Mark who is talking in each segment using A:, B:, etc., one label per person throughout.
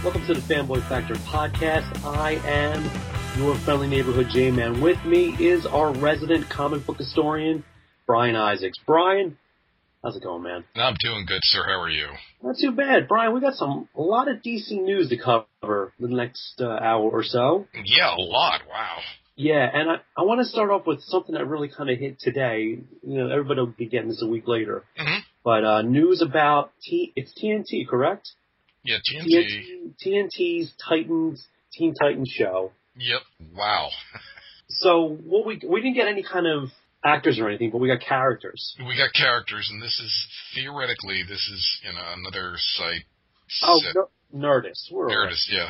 A: Welcome to the Fanboy Factor podcast. I am your friendly neighborhood J-Man. With me is our resident comic book historian, Brian Isaacs. Brian, how's it going, man?
B: I'm doing good, sir. How are you?
A: Not too bad. Brian, we got a lot of DC news to cover the next hour or so.
B: Yeah, a lot. Wow.
A: Yeah, and I want to start off with something that really kind of hit today. You know, everybody will be getting this a week later.
B: Mm-hmm.
A: But news about it's TNT, correct?
B: Yeah, TNT.
A: TNT's Teen Titans show.
B: Yep. Wow.
A: So what we didn't get any kind of actors or anything, but we got characters.
B: We got characters, and this is theoretically another site.
A: Oh, Nerdist.
B: Nerdist, yeah.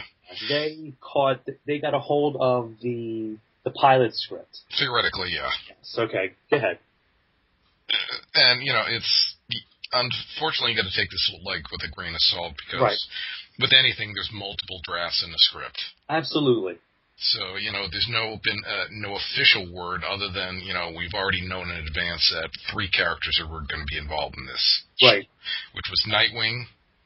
A: They got a hold of the pilot script.
B: Theoretically, yeah.
A: Yes, okay, go ahead.
B: And it's unfortunately you got to take this with a grain of salt because with anything there's multiple drafts in the script.
A: Absolutely.
B: So there's no official word other than we've already known in advance that 3 characters are going to be involved in this.
A: Right.
B: Which was Nightwing,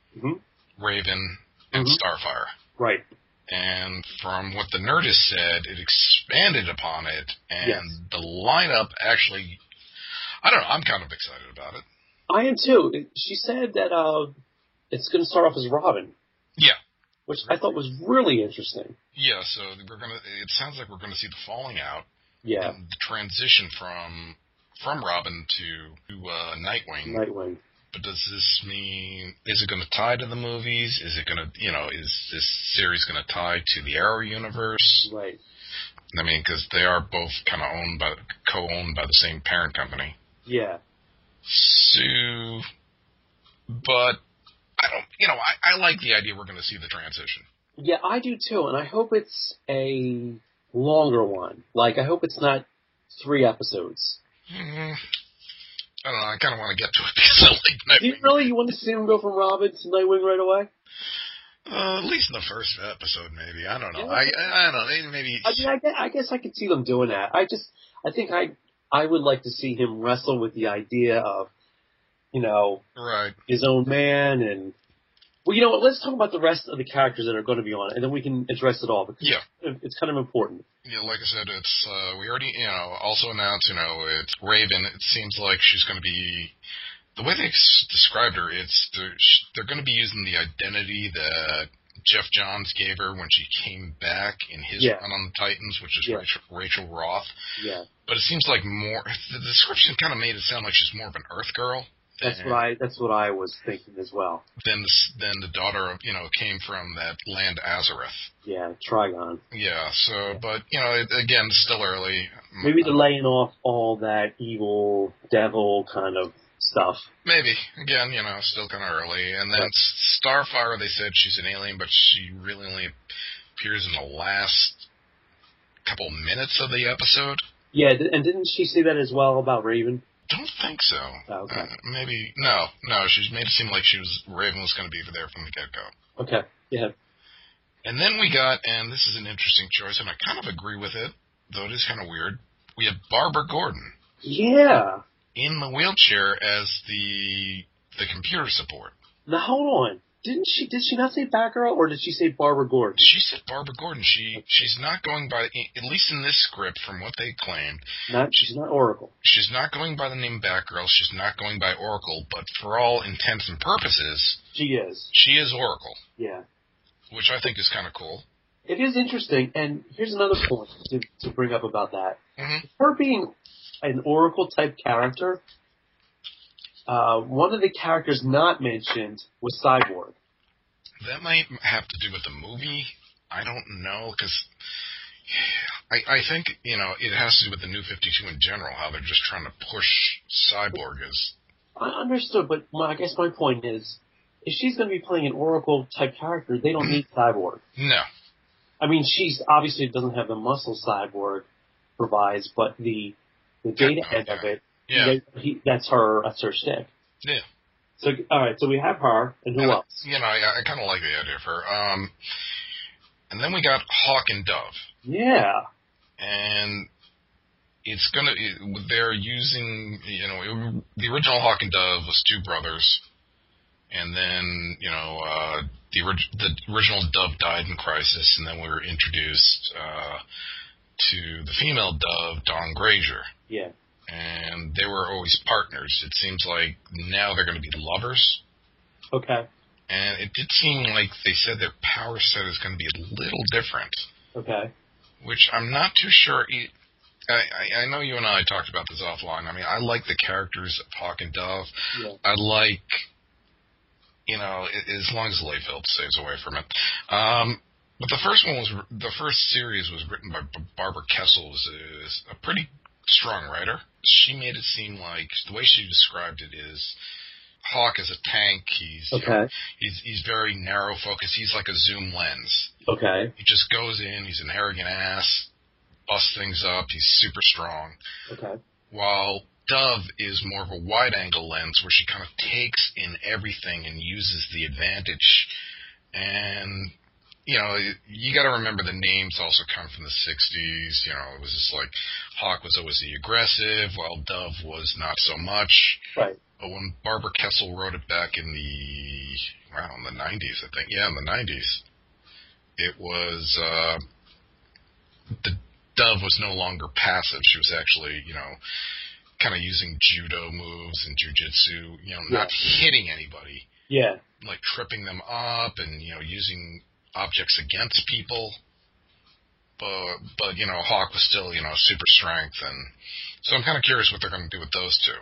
B: Raven, and Starfire.
A: Right.
B: And from what the Nerdist said, it expanded upon it, and the lineup actually, I don't know, I'm kind of excited about it.
A: I am too. She said that it's going to start off as Robin.
B: Yeah.
A: Which I thought was really interesting.
B: Yeah, so it sounds like we're gonna see the falling out.
A: Yeah.
B: And the transition from Robin to Nightwing.
A: Nightwing.
B: But does this mean, is it gonna tie to the movies? Is it gonna, is this series gonna tie to the Arrow universe?
A: Right.
B: I mean, because they are both kind of co-owned by the same parent company.
A: Yeah.
B: So, but I like the idea we're going to see the transition.
A: Yeah, I do too, and I hope it's a longer one. Like, I hope it's not 3 episodes.
B: I don't know, I kind of want to get to it because I like Nightwing.
A: Do you really? You want to see him go from Robin to Nightwing right away?
B: At least in the first episode, maybe. I don't know. I don't know, maybe...
A: I guess I could see them doing that. I think I would like to see him wrestle with the idea of,
B: right,
A: his own man, and well, let's talk about the rest of the characters that are going to be on it, and then we can address it all because it's kind of important.
B: Yeah, like I said, it's we already also announced it's Raven. It seems like she's going to be the way they described her. They're going to be using the identity that Jeff Johns gave her when she came back in his run on the Titans, which is Rachel Roth.
A: Yeah,
B: but it seems like the description kind of made it sound like she's more of an Earth girl.
A: That's what I was thinking as well.
B: Then the daughter of came from that land Azareth.
A: Yeah, Trigon.
B: Yeah. So, but again, it's still early.
A: Maybe they're laying off all that evil devil kind of stuff.
B: Maybe again, still kind of early. And then Starfire, they said she's an alien, but she really only appears in the last couple minutes of the episode.
A: Yeah, and didn't she say that as well about Raven?
B: Don't think so.
A: Oh, okay.
B: Maybe no. She's made it seem like Raven was going to be there from the get-go.
A: Okay. Yeah.
B: And then we got, and this is an interesting choice, and I kind of agree with it, though it is kind of weird. We have Barbara Gordon.
A: Yeah.
B: In the wheelchair as the computer support.
A: Now hold on. Did she not say Batgirl, or did she say Barbara Gordon?
B: She said Barbara Gordon. She's not going by, at least in this script, from what they claimed.
A: She's not Oracle.
B: She's not going by the name Batgirl. She's not going by Oracle. But for all intents and purposes,
A: she is.
B: She is Oracle.
A: Yeah.
B: Which I think is kind of cool.
A: It is interesting, and here's another point to bring up about that.
B: Mm-hmm.
A: Her being an Oracle-type character, one of the characters not mentioned was Cyborg.
B: That might have to do with the movie. I don't know, because I think, it has to do with the New 52 in general, how they're just trying to push Cyborg as...
A: I understood, but I guess my point is, if she's going to be playing an Oracle-type character, they don't need Cyborg.
B: No.
A: I mean, she's obviously doesn't have the muscle Cyborg provides, but the data end of it, that's her stick.
B: Yeah.
A: So, all right, so we have her, and who else?
B: I kind of like the idea of her. And then we got Hawk and Dove.
A: Yeah.
B: And they're using, the original Hawk and Dove was 2 brothers And then, the original Dove died in Crisis, and then we were introduced to the female Dove, Dawn Grazer.
A: Yeah.
B: And they were always partners. It seems like now they're going to be lovers.
A: Okay.
B: And it did seem like they said their power set is going to be a little different.
A: Okay.
B: Which I'm not too sure. I know you and I talked about this offline. I mean, I like the characters of Hawk and Dove.
A: Yeah.
B: I like, as long as Layfield stays away from it. But the first series was written by Barbara Kessel, who's a pretty strong writer. She made it seem like, the way she described it is, Hawk is a tank. He's very narrow focused. He's like a zoom lens.
A: Okay.
B: He just goes in. He's an arrogant ass, busts things up. He's super strong.
A: Okay.
B: While Dove is more of a wide angle lens, where she kind of takes in everything and uses the advantage. And you got to remember the names also come from the 60s. It was just like Hawk was always the aggressive, while Dove was not so much.
A: Right.
B: But when Barbara Kessel wrote it back in the 90s, I think. Yeah, in the 90s. It was, the Dove was no longer passive. She was actually, kind of using judo moves and jujitsu, not hitting anybody.
A: Yeah.
B: Like tripping them up and, using objects against people. But Hawk was still, super strength. And so I'm kind of curious what they're going to do with those two.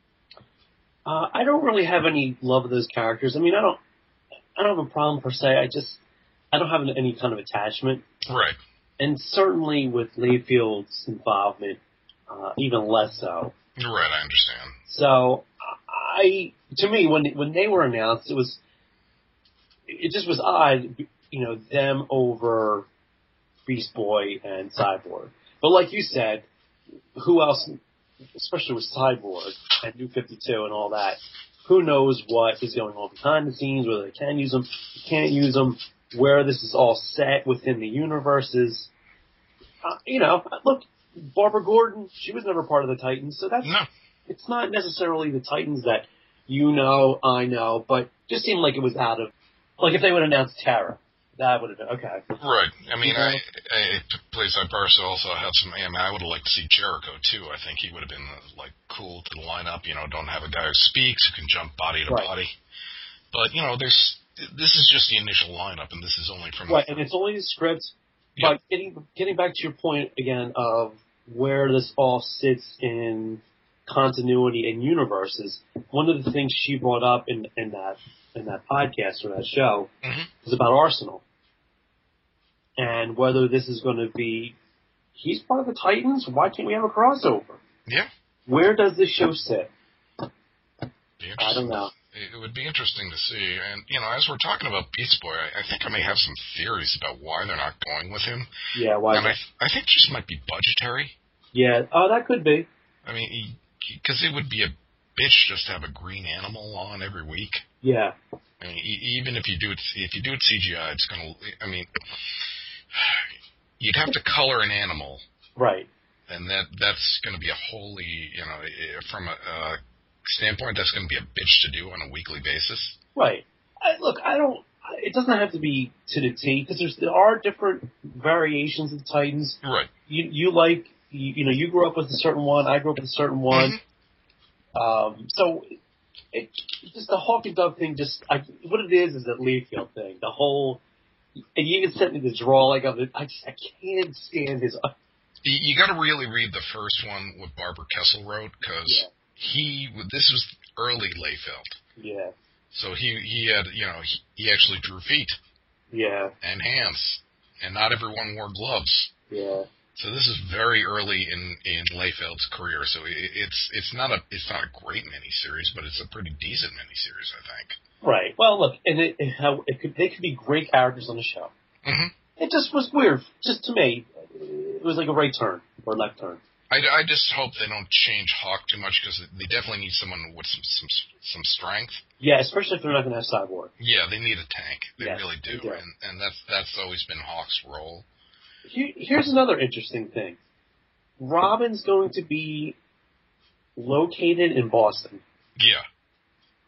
A: I don't really have any love of those characters. I mean, I don't have a problem per se. I don't have any kind of attachment.
B: Right.
A: And certainly with Layfield's involvement, even less so.
B: Right, I understand.
A: So, to me, when they were announced, it just was odd, them over Beast Boy and Cyborg. But like you said, who else, especially with Cyborg and New 52 and all that, who knows what is going on behind the scenes, whether they can use them, can't use them, where this is all set within the universes. Look, Barbara Gordon, she was never part of the Titans, so it's not necessarily the Titans that I know, but just seemed like it was out of, like if they would announce Tara, that would have been, okay.
B: Right. I mean, place I personally also have I would have liked to see Jericho, too. I think he would have been, cool to the lineup, don't have a guy who speaks, who can jump body to body. But, this is just the initial lineup, and this is only from...
A: Right, and it's only the script. But getting back to your point again of where this all sits in continuity and universes, one of the things she brought up in that podcast or that show was about Arsenal. And whether this is going to be, he's part of the Titans, why can't we have a crossover?
B: Yeah.
A: Where does this show sit? I don't know.
B: It would be interesting to see. And, as we're talking about Beast Boy, I think I may have some theories about why they're not going with him.
A: Yeah, why?
B: And I think it just might be budgetary.
A: Yeah, that could be.
B: I mean, because it would be a bitch just to have a green animal on every week.
A: Yeah.
B: I mean, even if you do it CGI, it's going to, you'd have to color an animal.
A: Right.
B: And that's going to be a wholly, from a standpoint, that's going to be a bitch to do on a weekly basis. Right.
A: It doesn't have to be to the T, because there are different variations of the Titans.
B: Right.
A: You grew up with a certain one, I grew up with a certain one. Mm-hmm. So just the Hawk and Dove thing, what it is that Layfield thing. The whole, and you even sent me the drawing of it. I can't stand his.
B: You got to really read the first one what Barbara Kessel wrote, because this was early Layfield.
A: Yeah.
B: So he had, he actually drew feet.
A: Yeah.
B: And hands, and not everyone wore gloves.
A: Yeah.
B: So this is very early in Layfield's career. So it's not a great miniseries, but it's a pretty decent miniseries, I think.
A: Right. Well, look, and they could be great characters on the show.
B: Mm-hmm.
A: It just was weird, just to me. It was like a right turn or left turn.
B: I just hope they don't change Hawk too much, because they definitely need someone with some strength.
A: Yeah, especially if they're not going to have Cyborg.
B: Yeah, they need a tank. They really do.
A: They do.
B: And that's always been Hawk's role.
A: Here's another interesting thing. Robin's going to be located in Boston.
B: Yeah.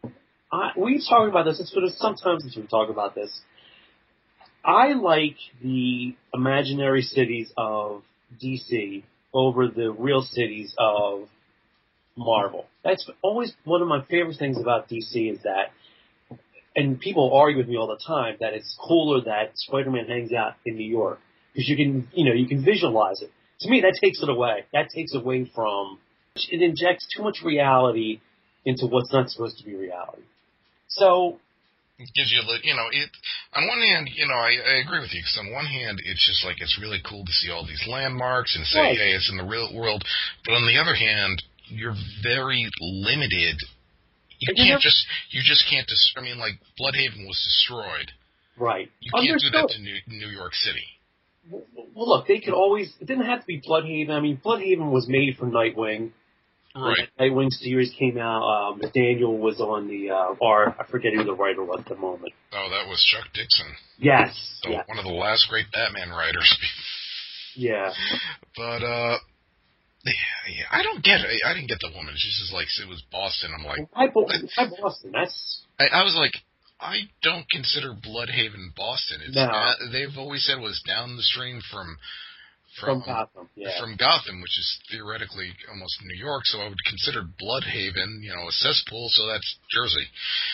A: we've talked about this. It's been sometimes since we talk about this. I like the imaginary cities of DC over the real cities of Marvel. That's always one of my favorite things about DC is that, and people argue with me all the time, that it's cooler that Spider-Man hangs out in New York because you can visualize it. To me, that takes it away. That takes away from, it injects too much reality into what's not supposed to be reality. So,
B: it gives you, on one hand, I agree with you, because on one hand, it's just like, it's really cool to see all these landmarks and say,
A: right.
B: Hey, it's in the real world. But on the other hand, you're very limited. You just can't, like, Bloodhaven was destroyed.
A: Right.
B: You can't do that to New York City.
A: Well, look, it didn't have to be Bloodhaven. I mean, Bloodhaven was made for Nightwing.
B: Right.
A: When Nightwing series came out, Daniel was on the art. I forget who the writer was at the moment.
B: Oh, that was Chuck Dixon.
A: Yes.
B: One of the last great Batman writers.
A: Yeah.
B: But, yeah, I don't get it. I didn't get the woman. She's just like, it was Boston. I'm like,
A: why Boston?
B: I was like, I don't consider Bloodhaven Boston. They've always said it was down the stream from
A: Gotham, yeah.
B: From Gotham, which is theoretically almost New York, so I would consider Bloodhaven, a cesspool, so that's Jersey.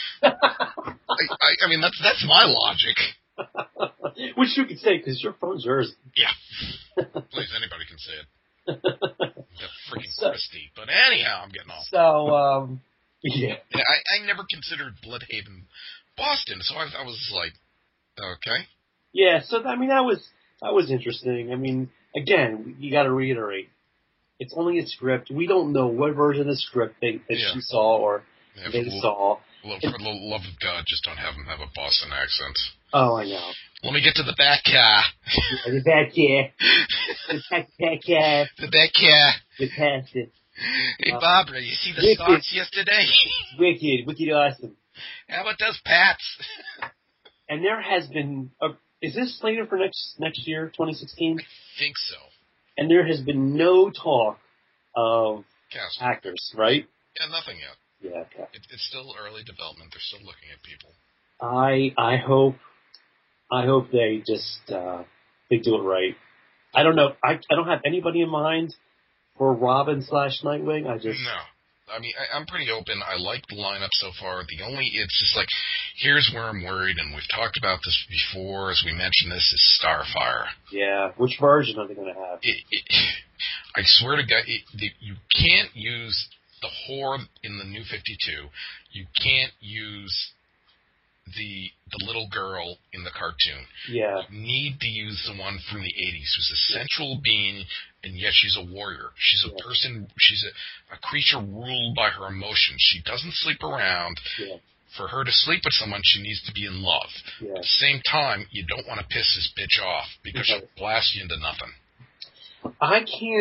B: I mean, that's my logic.
A: Which you could say, because you're from Jersey.
B: Yeah. Please, anybody can say it. The freaking Christie. But anyhow, I'm getting off.
A: So, yeah.
B: I never considered Bloodhaven Boston, so I was like, okay.
A: Yeah, so, I mean, that was interesting. I mean, again, you got to reiterate, it's only a script. We don't know what version of the script that she saw or they saw.
B: For the love of God, just don't have them have a Boston accent.
A: Oh, I know.
B: Let me get to the back car.
A: Yeah, the back car.
B: The back car.
A: We passed it.
B: Hey, Barbara, you see the stocks yesterday?
A: Wicked awesome.
B: How about those Pats?
A: And there has been is this slated for next year, 2016?
B: I think so.
A: And there has been no talk of
B: casting
A: actors, right?
B: Yeah, nothing yet.
A: Yeah, okay.
B: It's still early development. They're still looking at people.
A: I hope they just they do it right. I don't know. I don't have anybody in mind for Robin / Nightwing.
B: No. I mean, I'm pretty open. I like the lineup so far. It's just like, here's where I'm worried, and we've talked about this before, as we mentioned this, is Starfire.
A: Yeah. Which version are they going to have?
B: I swear to God, you can't use the Horde in the New 52. You can't use the little girl in the cartoon.
A: Yeah.
B: You need to use the one from the 80s, who's a central being, and yet she's a warrior. She's a person, she's a creature ruled by her emotions. She doesn't sleep around. Yeah. For her to sleep with someone, she needs to be in love. Yeah. At the same time, you don't want to piss this bitch off, because she'll blast you into nothing.
A: I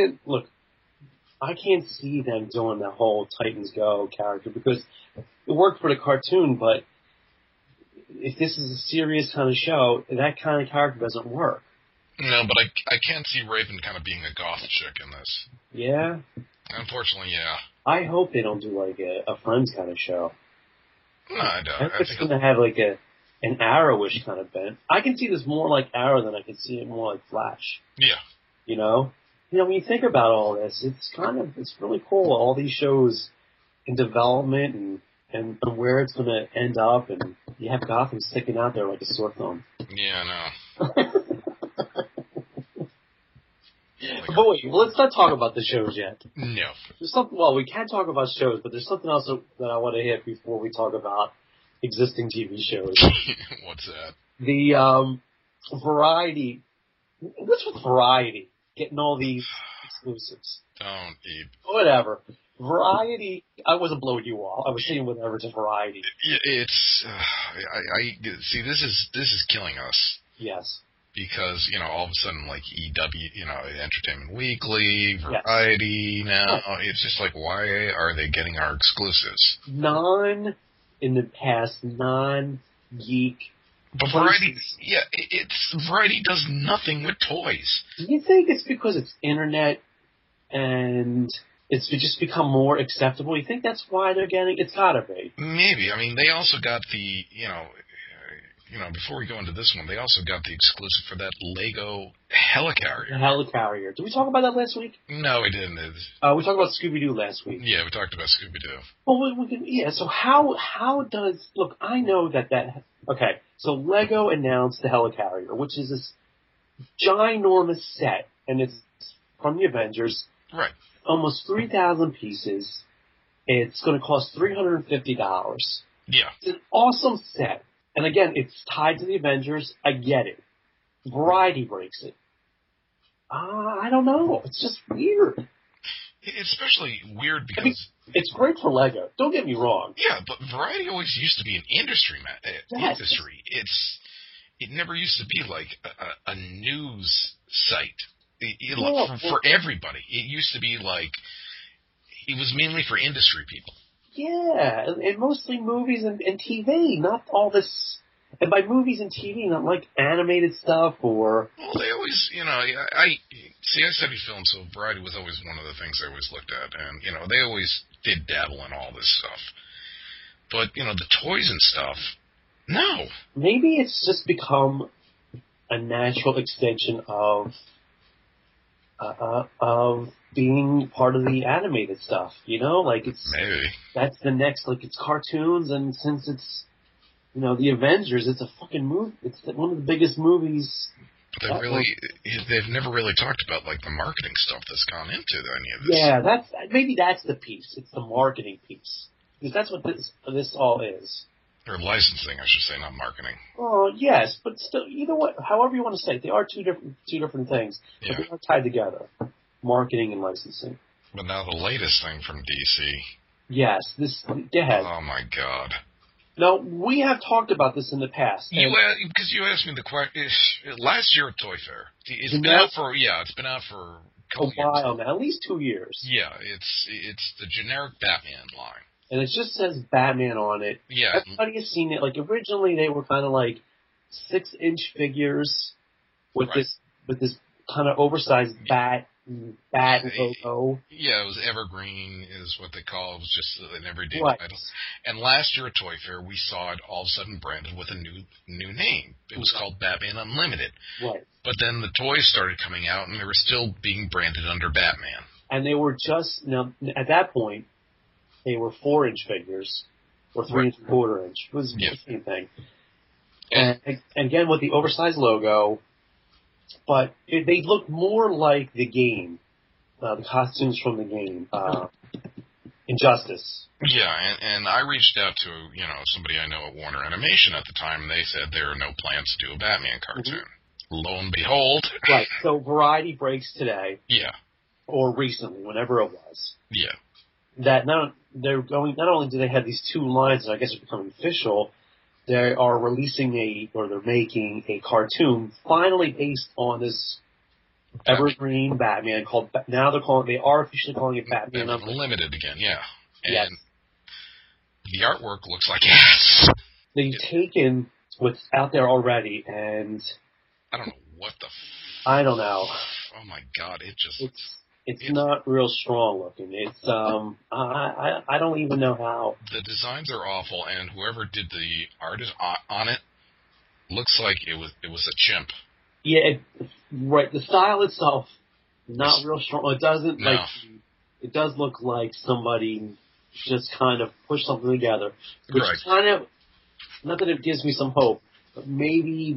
A: can't see them doing the whole Titans Go character, because it worked for the cartoon, but if this is a serious kind of show, that kind of character doesn't work.
B: No, but I can't see Raven kind of being a goth chick in this.
A: Yeah?
B: Unfortunately, yeah.
A: I hope they don't do like a Friends kind of show.
B: No, I don't.
A: I think it's going to have like an Arrow-ish kind of bent. I can see this more like Arrow than I can see it more like Flash.
B: Yeah.
A: You know, when you think about all this, it's really cool. All these shows in development and where it's going to end up, and you have Gotham sticking out there like a sore thumb.
B: Yeah, I know.
A: But wait, let's not talk about the shows yet.
B: No.
A: There's something. Well, we can talk about shows, but there's something else that I want to hit before we talk about existing TV shows.
B: What's that?
A: The Variety. What's with Variety getting all these exclusives?
B: Don't eat.
A: Whatever. Variety. I wasn't blowing you off. I was saying whatever to Variety.
B: It's. I see. This is killing us.
A: Yes.
B: Because, all of a sudden, like, EW, Entertainment Weekly, Variety, now, it's just like, why are they getting our exclusives?
A: In the past, non-geek.
B: But Variety, Variety does nothing with toys.
A: Do you think it's because it's internet and it's just become more acceptable. You think that's why they're getting? It's gotta be.
B: Maybe. I mean, they also got the, before we go into this one, they also got the exclusive for that Lego Helicarrier.
A: The Helicarrier. Did we talk about that last week?
B: No, we didn't.
A: We talked about Scooby-Doo last week.
B: Yeah, we talked about Scooby-Doo.
A: Well, so how does, look, I know that, okay, so Lego announced the Helicarrier, which is this ginormous set, and it's from the Avengers.
B: Right.
A: Almost 3,000 pieces. It's going to cost $350.
B: Yeah.
A: It's an awesome set. And again, it's tied to the Avengers. I get it. Variety breaks it. I don't know. It's just weird.
B: It's especially weird because...
A: it's great for Lego. Don't get me wrong.
B: Yeah, but Variety always used to be an industry. Industry. It never used to be like a news site. For everybody. It used to be like... It was mainly for industry people.
A: Yeah, and mostly movies and TV, not all this. And by movies and TV, not like animated stuff or.
B: Well, they always, I studied film, so Variety was always one of the things I always looked at, and they always did dabble in all this stuff. But the toys and stuff, no.
A: Maybe it's just become a natural extension of being part of the animated stuff, like it's
B: maybe
A: that's the next, like it's cartoons, and since it's the Avengers, it's a fucking movie. It's one of the biggest movies.
B: They've never really talked about like the marketing stuff that's gone into any of this.
A: Yeah, maybe that's the piece. It's the marketing piece, because that's what this all is.
B: Or licensing, I should say, not marketing.
A: Oh yes, but still, either way, however you want to say it, they are two different things, but they are tied together. Marketing and licensing.
B: But now the latest thing from DC.
A: Yes, go ahead.
B: Oh my God.
A: Now, we have talked about this in the past.
B: Because you asked me the question last year at Toy Fair. It's been out for a
A: while now, at least 2 years.
B: Yeah, it's the generic Batman line.
A: And it just says Batman on it.
B: Yeah.
A: Everybody has seen it. Like, originally they were kind of like 6-inch figures with this kind of oversized bat logo.
B: Yeah, it was Evergreen is what they call it. It was just an everyday
A: right.
B: title. And last year at Toy Fair, we saw it all of a sudden branded with a new name. It was called Batman Unlimited.
A: Right.
B: But then the toys started coming out, and they were still being branded under Batman.
A: And they were at that point, they were 4-inch figures, or 3.25 inch. It was the same thing. And again, with the oversized logo, but they look more like the game, the costumes from the game, Injustice.
B: Yeah, and I reached out to, somebody I know at Warner Animation at the time, and they said there are no plans to do a Batman cartoon. Mm-hmm. Lo and behold.
A: Right, so Variety breaks today.
B: Yeah.
A: Or recently, whenever it was.
B: Yeah.
A: That not only do they have these two lines, and I guess it's becoming official, they are they're making a cartoon finally based on this evergreen Batman called, they are officially calling it Batman
B: Unlimited again, yeah. And
A: yes.
B: The artwork looks like ass.
A: They've taken what's out there already, and
B: I don't know what
A: I don't know.
B: Oh my God,
A: it's not real strong looking. It's I don't even know how.
B: The designs are awful, and whoever did the art on it looks like it was a chimp.
A: Yeah, right. The style itself not real strong. It doesn't It does look like somebody just kind of pushed something together, which kind of, not that it gives me some hope, but maybe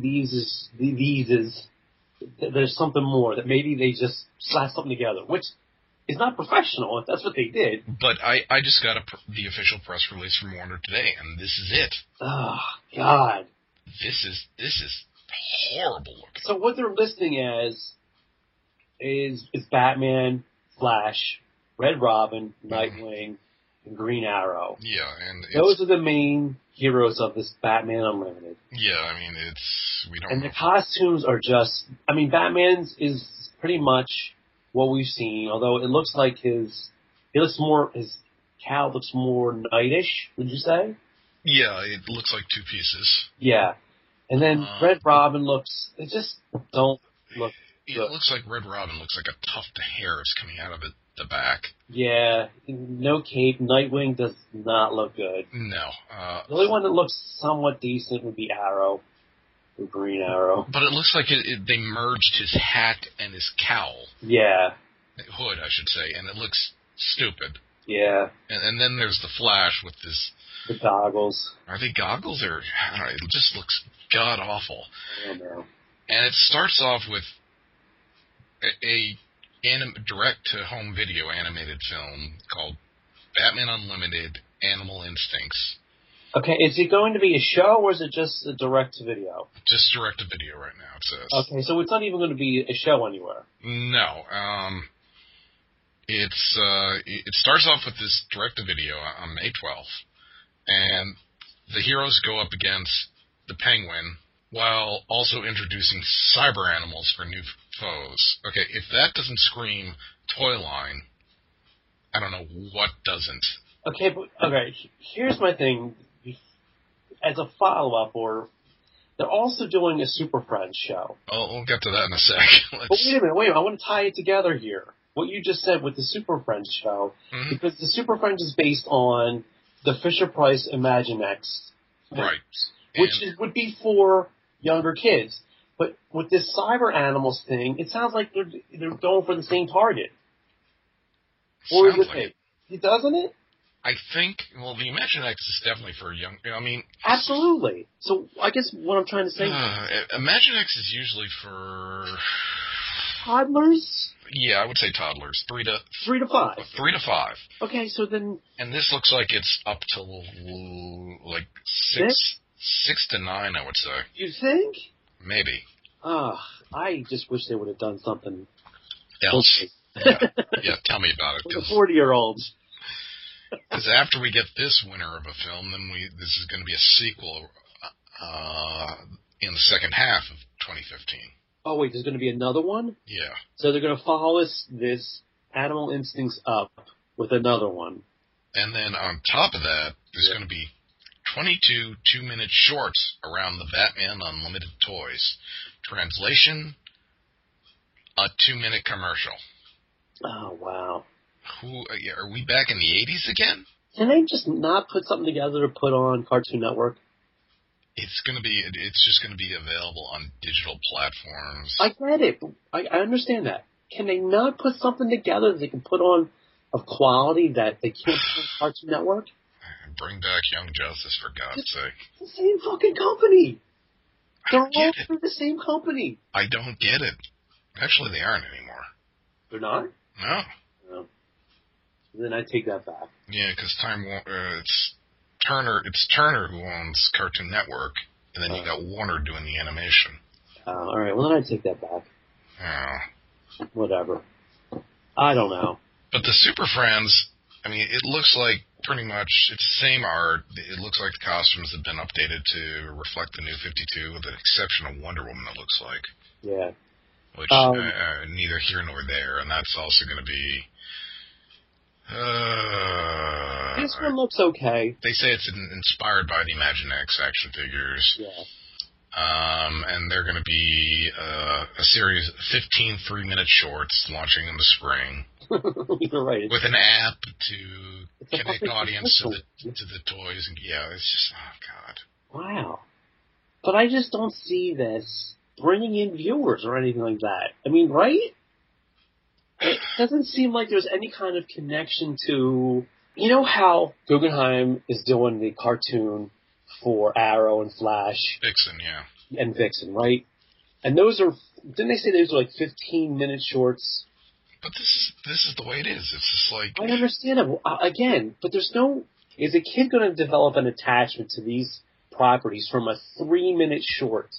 A: there's something more, that maybe they just slapped something together, which is not professional if that's what they did.
B: But I just got the official press release from Warner today, and this is it.
A: Oh, God.
B: This is horrible looking.
A: So what they're listing as is Batman, Flash, Red Robin, Nightwing, and Green Arrow.
B: Yeah, and
A: those are the main heroes of this Batman Unlimited.
B: Yeah, I mean, we don't.
A: And the costumes are just, Batman's is pretty much what we've seen, although it looks like his cowl looks more knightish, would you say?
B: Yeah, it looks like two pieces.
A: Yeah. And then Red Robin they just don't look good.
B: It looks like Red Robin looks like a tuft of hair is coming out of the the back.
A: Yeah, no cape. Nightwing does not look good.
B: No.
A: The only one that looks somewhat decent would be Arrow, the Green Arrow.
B: But it looks like they merged his hat and his cowl.
A: Yeah.
B: Hood, I should say, and it looks stupid.
A: Yeah.
B: And then there's the Flash with this...
A: The goggles.
B: Are they goggles or... I don't know, it just looks god-awful.
A: I don't know.
B: And it starts off with a direct-to-home video animated film called Batman Unlimited Animal Instincts.
A: Okay, is it going to be a show or is it just a direct-to-video?
B: Just direct-to-video right now, it says.
A: Okay, so it's not even going to be a show anywhere.
B: No. It starts off with this direct-to-video on May 12th, and the heroes go up against the Penguin while also introducing cyber animals for new foes. Okay, if that doesn't scream toy line, I don't know what doesn't.
A: Okay, here's my thing. As a follow-up, they're also doing a Super Friends show.
B: Oh, we'll get to that in a sec.
A: But wait a minute, I want to tie it together here. What you just said with the Super Friends show, because the Super Friends is based on the Fisher-Price Imaginext,
B: right,
A: which would be for younger kids. But with this cyber animals thing, it sounds like they're going for the same target. Or is it? Doesn't it?
B: I think, well, the Imaginext is definitely for young, I mean...
A: Absolutely. So, I guess what I'm trying to say...
B: Imaginext is usually for...
A: Toddlers?
B: Yeah, I would say toddlers. 3 to
A: 5.
B: 3 to 5.
A: Okay, so then...
B: And this looks like it's up to, like, 6 to 9, I would say.
A: You think?
B: Maybe.
A: I just wish they would have done something
B: else. Yeah, tell me about it.
A: For the 40-year-olds.
B: Because after we get this winner of a film, then this is going to be a sequel in the second half of 2015.
A: Oh, wait, there's going to be another one?
B: Yeah.
A: So they're going to follow this Animal Instincts up with another one.
B: And then on top of that, there's going to be 22 two-minute shorts around the Batman Unlimited toys. Translation, a 2-minute commercial.
A: Oh, wow.
B: Are we back in the 80s again?
A: Can they just not put something together to put on Cartoon Network?
B: It's just going to be available on digital platforms.
A: I get it. But I understand that. Can they not put something together that they can put on of quality that they can't put on Cartoon Network?
B: Bring back Young Justice, for God's sake.
A: It's the same fucking company. They're all
B: through
A: the same company.
B: I don't get it. Actually, they aren't anymore.
A: They're not?
B: No.
A: Then I take that back.
B: Yeah, because it's Turner. It's Turner who owns Cartoon Network, and then you got Warner doing the animation.
A: All right. Well, then I take that back.
B: Oh.
A: Whatever. I don't know.
B: But the Super Friends, I mean, it looks like pretty much it's the same art. It looks like the costumes have been updated to reflect the New 52, with the exception of Wonder Woman. It looks like.
A: Yeah.
B: Which neither here nor there, and that's also going to be.
A: This one looks okay.
B: They say it's inspired by the Imaginext action figures.
A: Yeah.
B: And they're going to be a series of 15 3-minute shorts launching in the spring.
A: You're right.
B: With an app to connect audience to the toys. And yeah, it's just, oh, God.
A: Wow. But I just don't see this bringing in viewers or anything like that. I mean, right? It doesn't seem like there's any kind of connection to... You know how Guggenheim is doing the cartoon for Arrow and Flash?
B: Vixen, yeah.
A: And Vixen, right? And those are... Didn't they say those are like 15-minute shorts?
B: But this is the way it is. It's just like...
A: I understand it. Again, but there's no... Is a kid going to develop an attachment to these properties from a 3-minute short?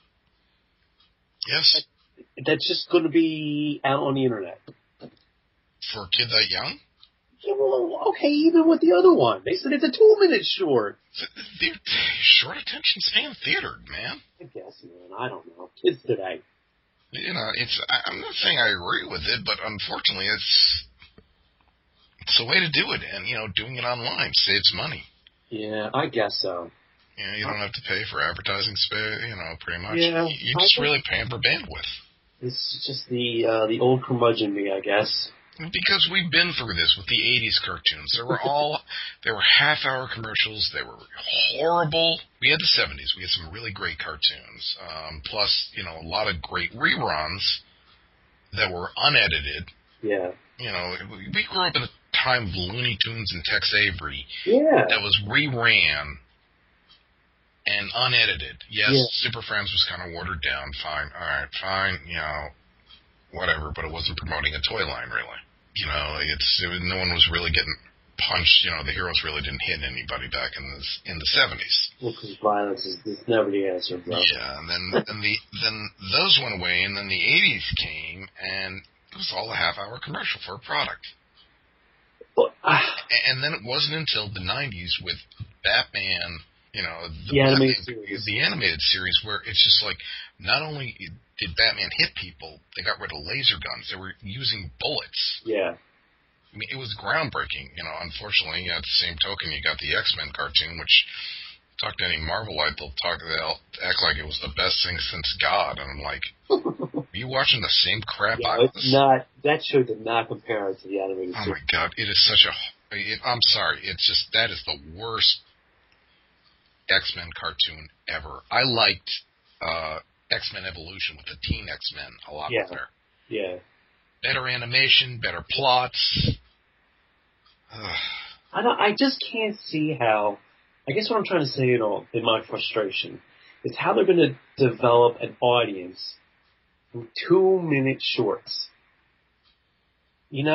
B: Yes.
A: That's just going to be out on the internet.
B: For a kid that young?
A: Yeah, well, okay, even with the other one. They said it's a 2-minute short.
B: They're short attention span theater, man.
A: I guess, man. I don't know. Kids today.
B: You know, I'm not saying I agree with it, but unfortunately it's the way to do it. And, you know, doing it online saves money.
A: Yeah, I guess so.
B: You know, you don't have to pay for advertising space, you know, pretty much.
A: Yeah,
B: You're just really paying for bandwidth.
A: It's just the old curmudgeon me, I guess.
B: Because we've been through this with the 80s cartoons. They were half-hour commercials. They were horrible. We had the 70s. We had some really great cartoons. Plus, a lot of great reruns that were unedited.
A: Yeah.
B: We grew up in a time of Looney Tunes and Tex Avery.
A: Yeah.
B: That was reran and unedited. Yes,
A: yeah.
B: Super Friends was kind of watered down. Fine. All right, fine. Whatever, but it wasn't promoting a toy line, really. No one was really getting punched. The heroes really didn't hit anybody back in the 70s.
A: Well, because violence is never the answer, bro.
B: Yeah, and then those went away, and then the 80s came, and it was all a half-hour commercial for a product.
A: Well,
B: and then it wasn't until the 90s with Batman,
A: the animated series.
B: The animated series, where it's just like, not only did Batman hit people, they got rid of laser guns. They were using bullets.
A: Yeah.
B: I mean, it was groundbreaking. Unfortunately, at the same token, you got the X-Men cartoon, which, talk to any Marvelite, they'll act like it was the best thing since God. And I'm like, are you watching the same crap I was?
A: It's not. That show did not compare to the animated series.
B: Oh, my God. It is such I'm sorry. It's just, that is the worst X-Men cartoon ever. I liked X-Men Evolution with the Teen X-Men a lot better.
A: Yeah. Better
B: animation, better plots.
A: I just can't see how. I guess what I'm trying to say in my frustration is how they're going to develop an audience in 2-minute shorts. And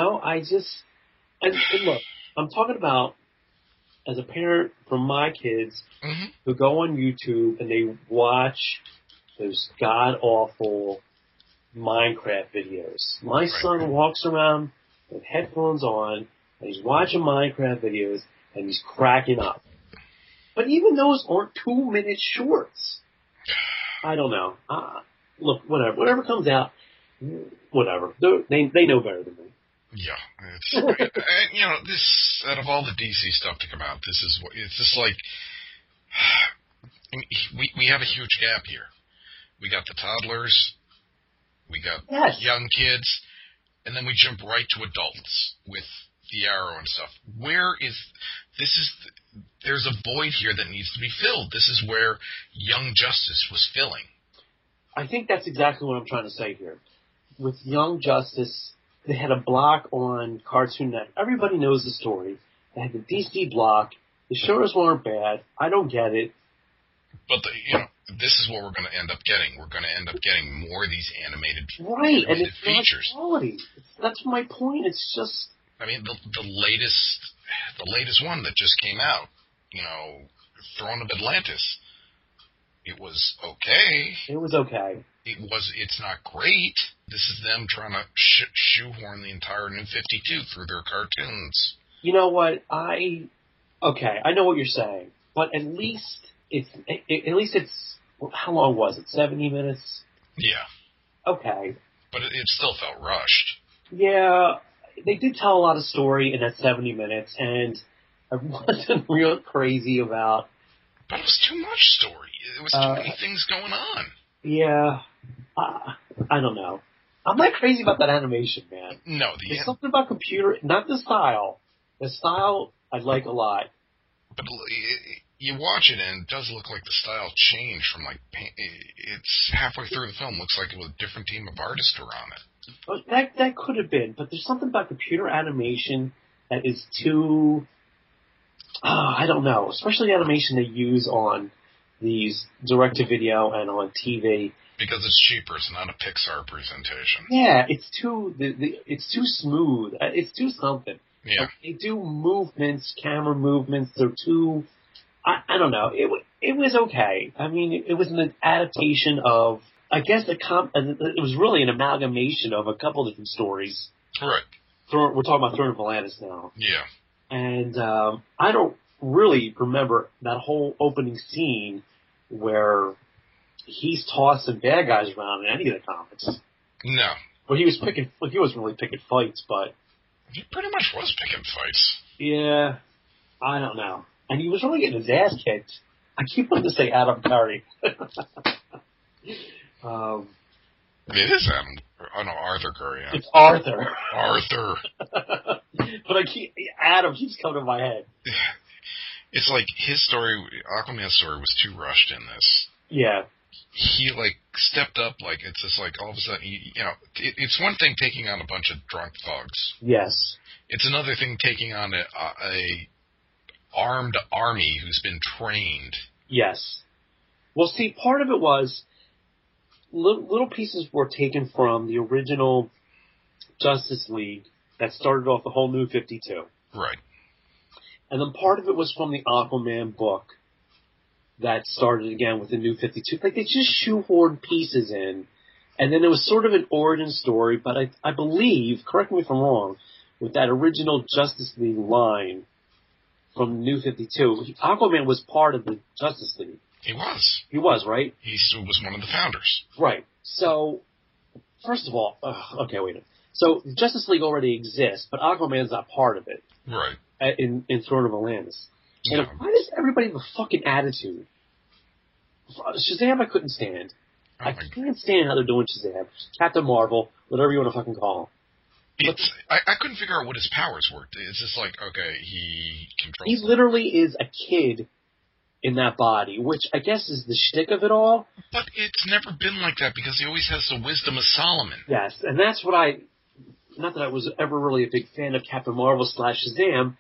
A: look, I'm talking about as a parent for my kids who go on YouTube and they watch those god-awful Minecraft videos. My son walks around with headphones on, and he's watching Minecraft videos, and he's cracking up. But even those aren't 2-minute shorts. I don't know. Look, whatever comes out, whatever. They know better than me.
B: Yeah, it's this out of all the DC stuff to come out, it's just like we have a huge gap here. We got the toddlers, we got young kids, and then we jump right to adults with the Arrow and stuff. There's a void here that needs to be filled. This is where Young Justice was filling.
A: I think that's exactly what I'm trying to say here. With Young Justice, they had a block on Cartoon Network. Everybody knows the story. They had the DC block. The shows weren't bad. I don't get it.
B: But this is what we're going to end up getting. We're going to end up getting more of these animated
A: and it's
B: features.
A: Not quality. That's my point. It's just.
B: I mean, the latest one that just came out, Throne of Atlantis. It was okay.
A: It was okay.
B: It's not great. This is them trying to shoehorn the entire New 52 through their cartoons.
A: You know what? I know what you're saying, but at least it's how long was it? 70 minutes?
B: Yeah.
A: Okay.
B: But it still felt rushed.
A: Yeah, they did tell a lot of story in that 70 minutes, and I wasn't real crazy about.
B: But it was too much story. There was too many things going on.
A: Yeah. I don't know. I'm not crazy about that animation, man.
B: No,
A: there's something about computer, not the style. The style I like a lot.
B: But you watch it and it does look like the style changed from it's halfway through the film. Looks like it was a different team of artists around it.
A: That could have been, but there's something about computer animation that is too. I don't know, especially animation they use on these direct-to-video and on TV.
B: Because it's cheaper. It's not a Pixar presentation.
A: Yeah, it's too it's too smooth. It's too something.
B: Yeah.
A: Like, they do movements, camera movements. They're too. I don't know. It was okay. I mean, it was an adaptation of. I guess it was really an amalgamation of a couple different stories.
B: Right.
A: We're talking about Throne of Atlantis now.
B: Yeah.
A: And I don't really remember that whole opening scene where he's tossing bad guys around in any of the comics.
B: No.
A: Well, he wasn't really picking fights, but
B: he pretty much was picking fights.
A: Yeah, I don't know. And he was really getting his ass kicked. I keep wanting to say Adam Curry.
B: It is Adam. Oh no, Arthur Curry. Yeah.
A: It's Arthur.
B: Arthur.
A: But Adam keeps coming to my head.
B: It's like his story, Aquaman's story, was too rushed in this.
A: Yeah.
B: He stepped up. It's just all of a sudden, it's one thing taking on a bunch of drunk thugs.
A: Yes.
B: It's another thing taking on a armed army who's been trained.
A: Yes. Well, see, part of it was little pieces were taken from the original Justice League that started off the whole New 52.
B: Right.
A: And then part of it was from the Aquaman book that started again with the New 52. They just shoehorned pieces in. And then it was sort of an origin story, but I believe, correct me if I'm wrong, with that original Justice League line from the New 52, Aquaman was part of the Justice League.
B: He was.
A: He was, right?
B: He was one of the founders.
A: Right. So, first of all, okay, wait a minute. So, the Justice League already exists, but Aquaman's not part of it.
B: Right.
A: In Throne of Atlantis.
B: Yeah.
A: And why does everybody have a fucking attitude? Shazam I couldn't stand. I can't stand how they're doing Shazam. Captain Marvel, whatever you want to fucking call him.
B: I couldn't figure out what his powers were. It's just okay, he controls.
A: He literally is a kid in that body, which I guess is the shtick of it all.
B: But it's never been like that because he always has the wisdom of Solomon.
A: Yes, and that's what not that I was ever really a big fan of Captain Marvel / Shazam.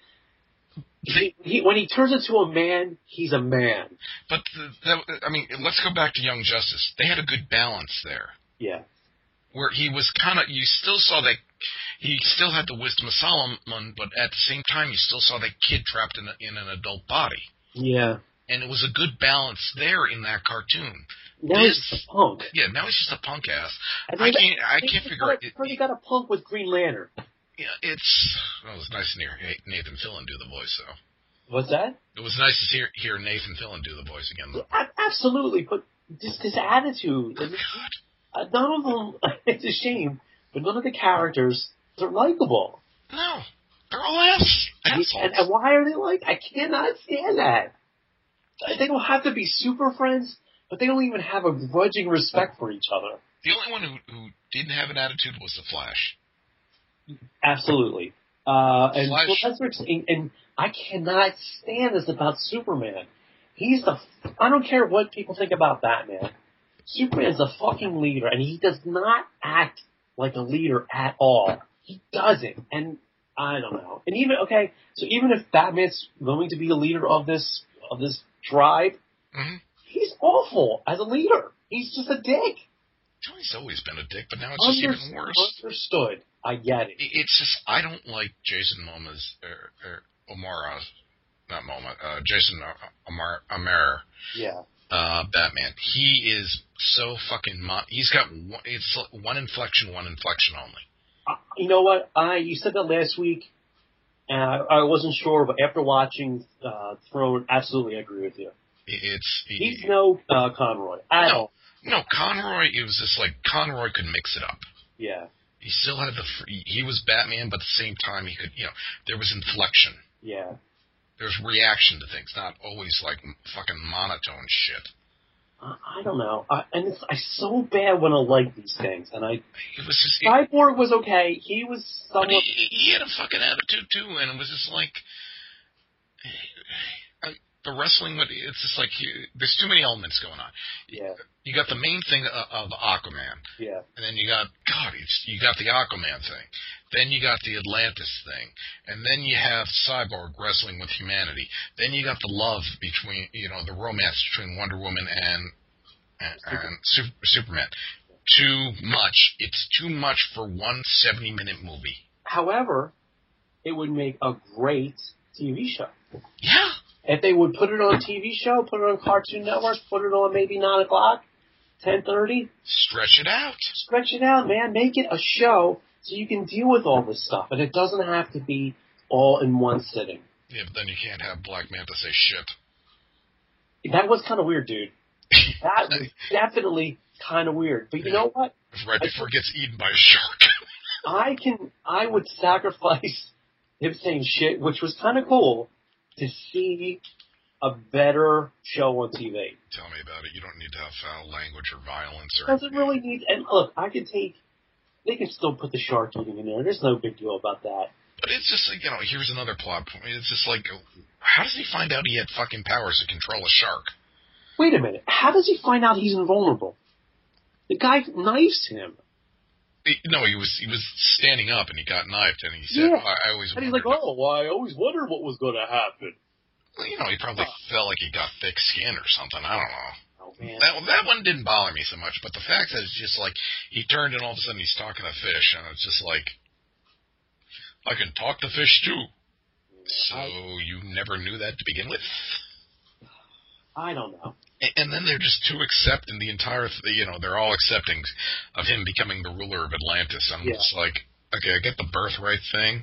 A: When he turns into a man, he's a man.
B: But, let's go back to Young Justice. They had a good balance there.
A: Yeah.
B: Where he was you still saw that he still had the wisdom of Solomon, but at the same time, you still saw that kid trapped in an adult body.
A: Yeah.
B: And it was a good balance there in that cartoon.
A: Now he's just a punk.
B: Yeah, now he's just a punk ass. I can't figure out.
A: He got a punk with Green Lantern.
B: Yeah, it was nice to hear Nathan Fillion do the voice, though.
A: What's that?
B: It was nice to hear Nathan Fillion do the voice again, though.
A: Yeah, absolutely, but just his attitude.
B: Oh, God.
A: None of them, it's a shame, but none of the characters are likable.
B: No, they're all assholes.
A: And why are they I cannot stand that. They don't have to be super friends, but they don't even have a grudging respect for each other.
B: The only one who didn't have an attitude was the Flash.
A: Absolutely. And I cannot stand this about Superman. I don't care what people think about Batman. Superman's a fucking leader, and he does not act like a leader at all. He doesn't. And I don't know. And even if Batman's going to be the leader of this tribe,
B: mm-hmm.
A: He's awful as a leader. He's just a dick.
B: He's always been a dick, but now it's just even worse.
A: Understood. I get it.
B: It's just, I don't like Jason Jason O'Mara.
A: Yeah.
B: Batman. He is so fucking, he's got it's one inflection only.
A: You know what? You said that last week, and I wasn't sure, but after watching Throne, absolutely agree with you. He's no Conroy at all.
B: No, Conroy, it was just Conroy could mix it up.
A: Yeah.
B: He still had he was Batman, but at the same time he could, there was inflection.
A: Yeah. There's
B: reaction to things, not always fucking monotone shit.
A: I don't know. And I so bad when I like these things. And
B: it was just,
A: Cyborg was okay. He was somewhat...
B: He had a fucking attitude, too, and it was just the wrestling, it's just there's too many elements going on.
A: Yeah.
B: You got the main thing of Aquaman.
A: Yeah.
B: And then you got the Aquaman thing. Then you got the Atlantis thing. And then you have Cyborg wrestling with humanity. Then you got the love between, the romance between Wonder Woman and Superman. Too much. It's too much for one 70-minute movie.
A: However, it would make a great TV show.
B: Yeah.
A: If they would put it on a TV show, put it on Cartoon Network, put it on maybe 9 o'clock, 10:30.
B: Stretch it out.
A: Stretch it out, man. Make it a show so you can deal with all this stuff. And it doesn't have to be all in one sitting.
B: Yeah, but then you can't have Black Manta say shit.
A: That was kind of weird, dude. That was definitely kind of weird. But you know what?
B: Right before it gets eaten by a shark.
A: I would sacrifice him saying shit, which was kind of cool, to see a better show on TV.
B: Tell me about it. You don't need to have foul language or violence or
A: Doesn't really need. And look, they can still put the shark eating in there. There's no big deal about that.
B: But it's just like, here's another plot point. It's just like, how does he find out he had fucking powers to control a shark?
A: Wait a minute. How does he find out he's invulnerable? The guy knifes him.
B: No, he was standing up and he got knifed, and he said,
A: Yeah.
B: I always
A: And he's like, I always wondered what was going to happen.
B: Well, he probably felt like he got thick skin or something. I don't know.
A: Oh, man.
B: That one didn't bother me so much, but the fact that it's just like he turned and all of a sudden he's talking to fish, and it's just like, I can talk to fish too. So you never knew that to begin with?
A: I don't know.
B: And then they're just too accepting the entire, they're all accepting of him becoming the ruler of Atlantis. I'm just like, okay, I get the birthright thing.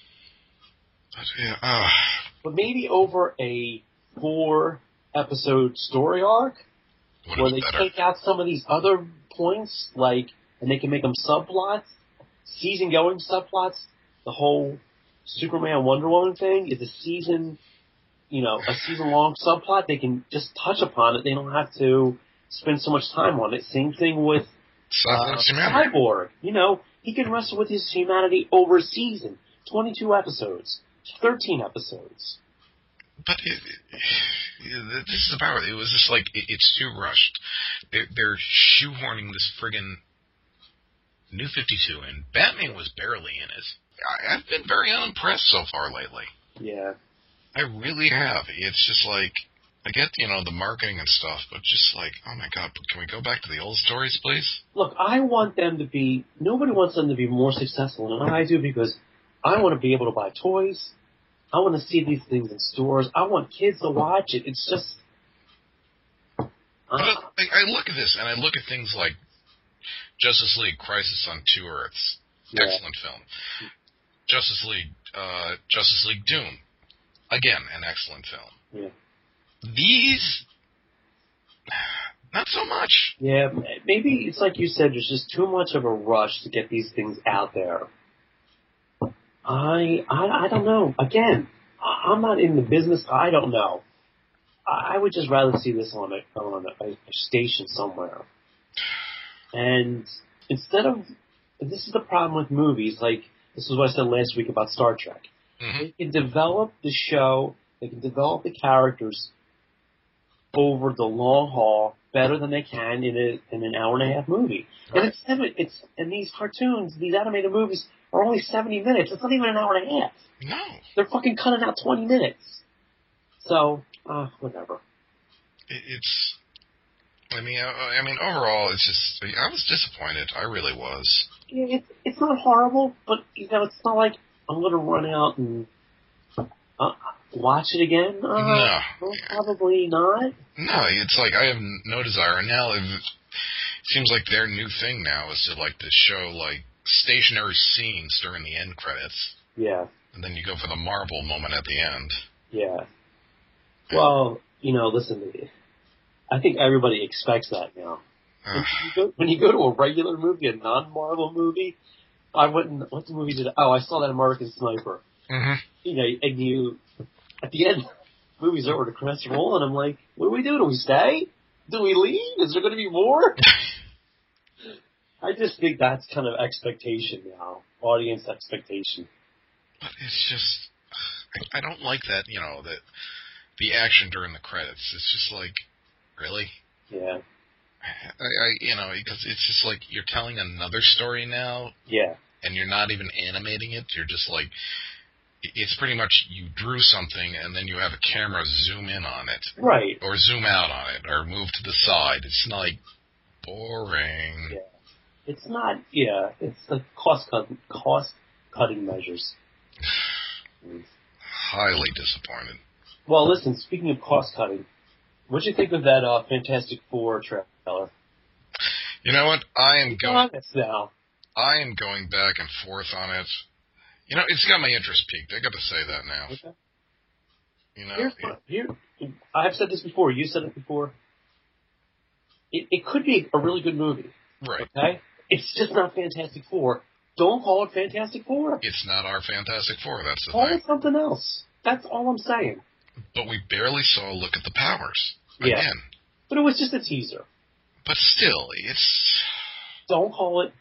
B: But,
A: but maybe over a 4-episode story arc, where they take out some of these other points, and they can make them subplots, season-going subplots. The whole Superman Wonder Woman thing is a season-long subplot. They can just touch upon it. They don't have to spend so much time on it. Same thing with Cyborg. He can wrestle with his humanity over a season. 22 episodes. 13 episodes.
B: But this is the power. It was just like, it's too rushed. They're shoehorning this friggin' New 52 in. Batman was barely in it. I've been very unimpressed so far lately.
A: Yeah.
B: I really have. It's just like, I get, the marketing and stuff, but just like, oh my God, can we go back to the old stories, please?
A: Look, nobody wants them to be more successful than I do, because I want to be able to buy toys. I want to see these things in stores. I want kids to watch it. It's just...
B: I look at this, and I look at things like Justice League Crisis on Two Earths. Yeah. Excellent film. Justice League Doom. Again, an excellent film.
A: Yeah.
B: These... not so much.
A: Yeah, maybe it's like you said, there's just too much of a rush to get these things out there. I don't know. Again, I'm not in the business. I don't know. I would just rather see this on a station somewhere. And instead of, this is the problem with movies, this is what I said last week about Star Trek. Mm-hmm. They can develop the show, they can develop the characters over the long haul better than they can in an hour-and-a-half movie. Right. And these cartoons, these animated movies, are only 70 minutes. It's not even an hour and a half.
B: No.
A: They're fucking cutting out 20 minutes. So, whatever.
B: Overall, it's just, I was disappointed. I really was.
A: Yeah, it's not horrible, but, it's not like I'm going to run out and watch it again.
B: No.
A: Probably not.
B: No, it's like I have no desire. And now it seems like their new thing now is to show stationary scenes during the end credits.
A: Yeah.
B: And then you go for the Marvel moment at the end.
A: Yeah. Well, listen, I think everybody expects that now. When you go to a regular movie, a non-Marvel movie, what the movie did? Oh, I saw that American Sniper.
B: Mm-hmm.
A: And at the end, the movie's over, the credits roll, and I'm like, what do we do? Do we stay? Do we leave? Is there going to be more? I just think that's kind of expectation now, audience expectation.
B: But it's just, I don't like that, that the action during the credits. It's just like, really?
A: Yeah.
B: Because it's just like you're telling another story now.
A: Yeah.
B: And you're not even animating it. You're just like, it's pretty much you drew something and then you have a camera zoom in on it.
A: Right.
B: Or zoom out on it or move to the side. It's not like boring.
A: Yeah. It's not, it's the cost-cutting measures.
B: Highly disappointed.
A: Well, listen, speaking of cost-cutting, what'd you think of that Fantastic Four trailer?
B: You know what? I am going back and forth on it. It's got my interest peaked. I got to say that now.
A: Okay. I've said this before. You said it before. It could be a really good movie.
B: Right.
A: Okay? It's just not Fantastic Four. Don't call it Fantastic Four.
B: It's not our Fantastic Four. That's the thing.
A: Call it something else. That's all I'm saying.
B: But we barely saw a look at the powers.
A: Yeah.
B: Again.
A: But it was just a teaser.
B: But still, it's...
A: Don't call it...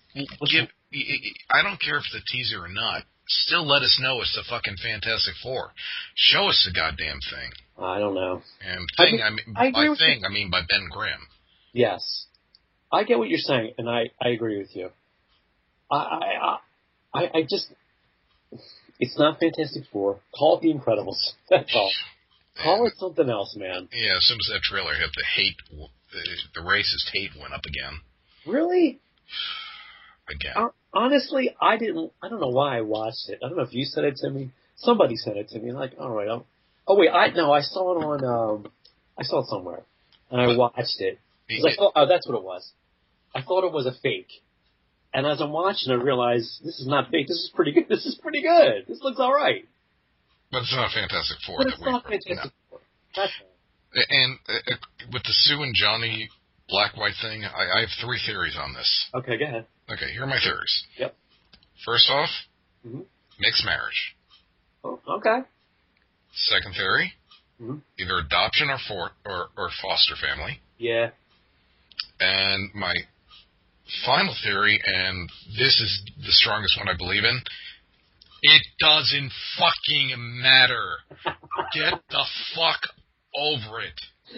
B: I don't care if it's a teaser or not. Still let us know it's the fucking Fantastic Four. Show us the goddamn thing.
A: I don't know.
B: And I mean by Ben Grimm.
A: Yes. I get what you're saying, and I agree with you. I just... It's not Fantastic Four. Call it The Incredibles. That's all. Call it something else, man.
B: Yeah, as soon as that trailer hit, the racist hate went up again.
A: Really?
B: Again.
A: Honestly, I don't know why I watched it. I don't know if you sent it to me. Somebody sent it to me. Like, all right. I saw it on, I saw it somewhere. And I watched it. I thought, that's what it was. I thought it was a fake. And as I'm watching, I realized this is not fake. This is pretty good. This looks all right.
B: But it's not Fantastic Four.
A: But it's not Fantastic Four. That's all.
B: And with the Sue and Johnny black-white thing, I have 3 theories on this.
A: Okay, go ahead.
B: Okay, here are my theories.
A: Yep.
B: First off, mixed marriage.
A: Oh, okay.
B: Second theory, either adoption or foster family.
A: Yeah.
B: And my final theory, and this is the strongest one I believe in, it doesn't fucking matter. Get the fuck over it.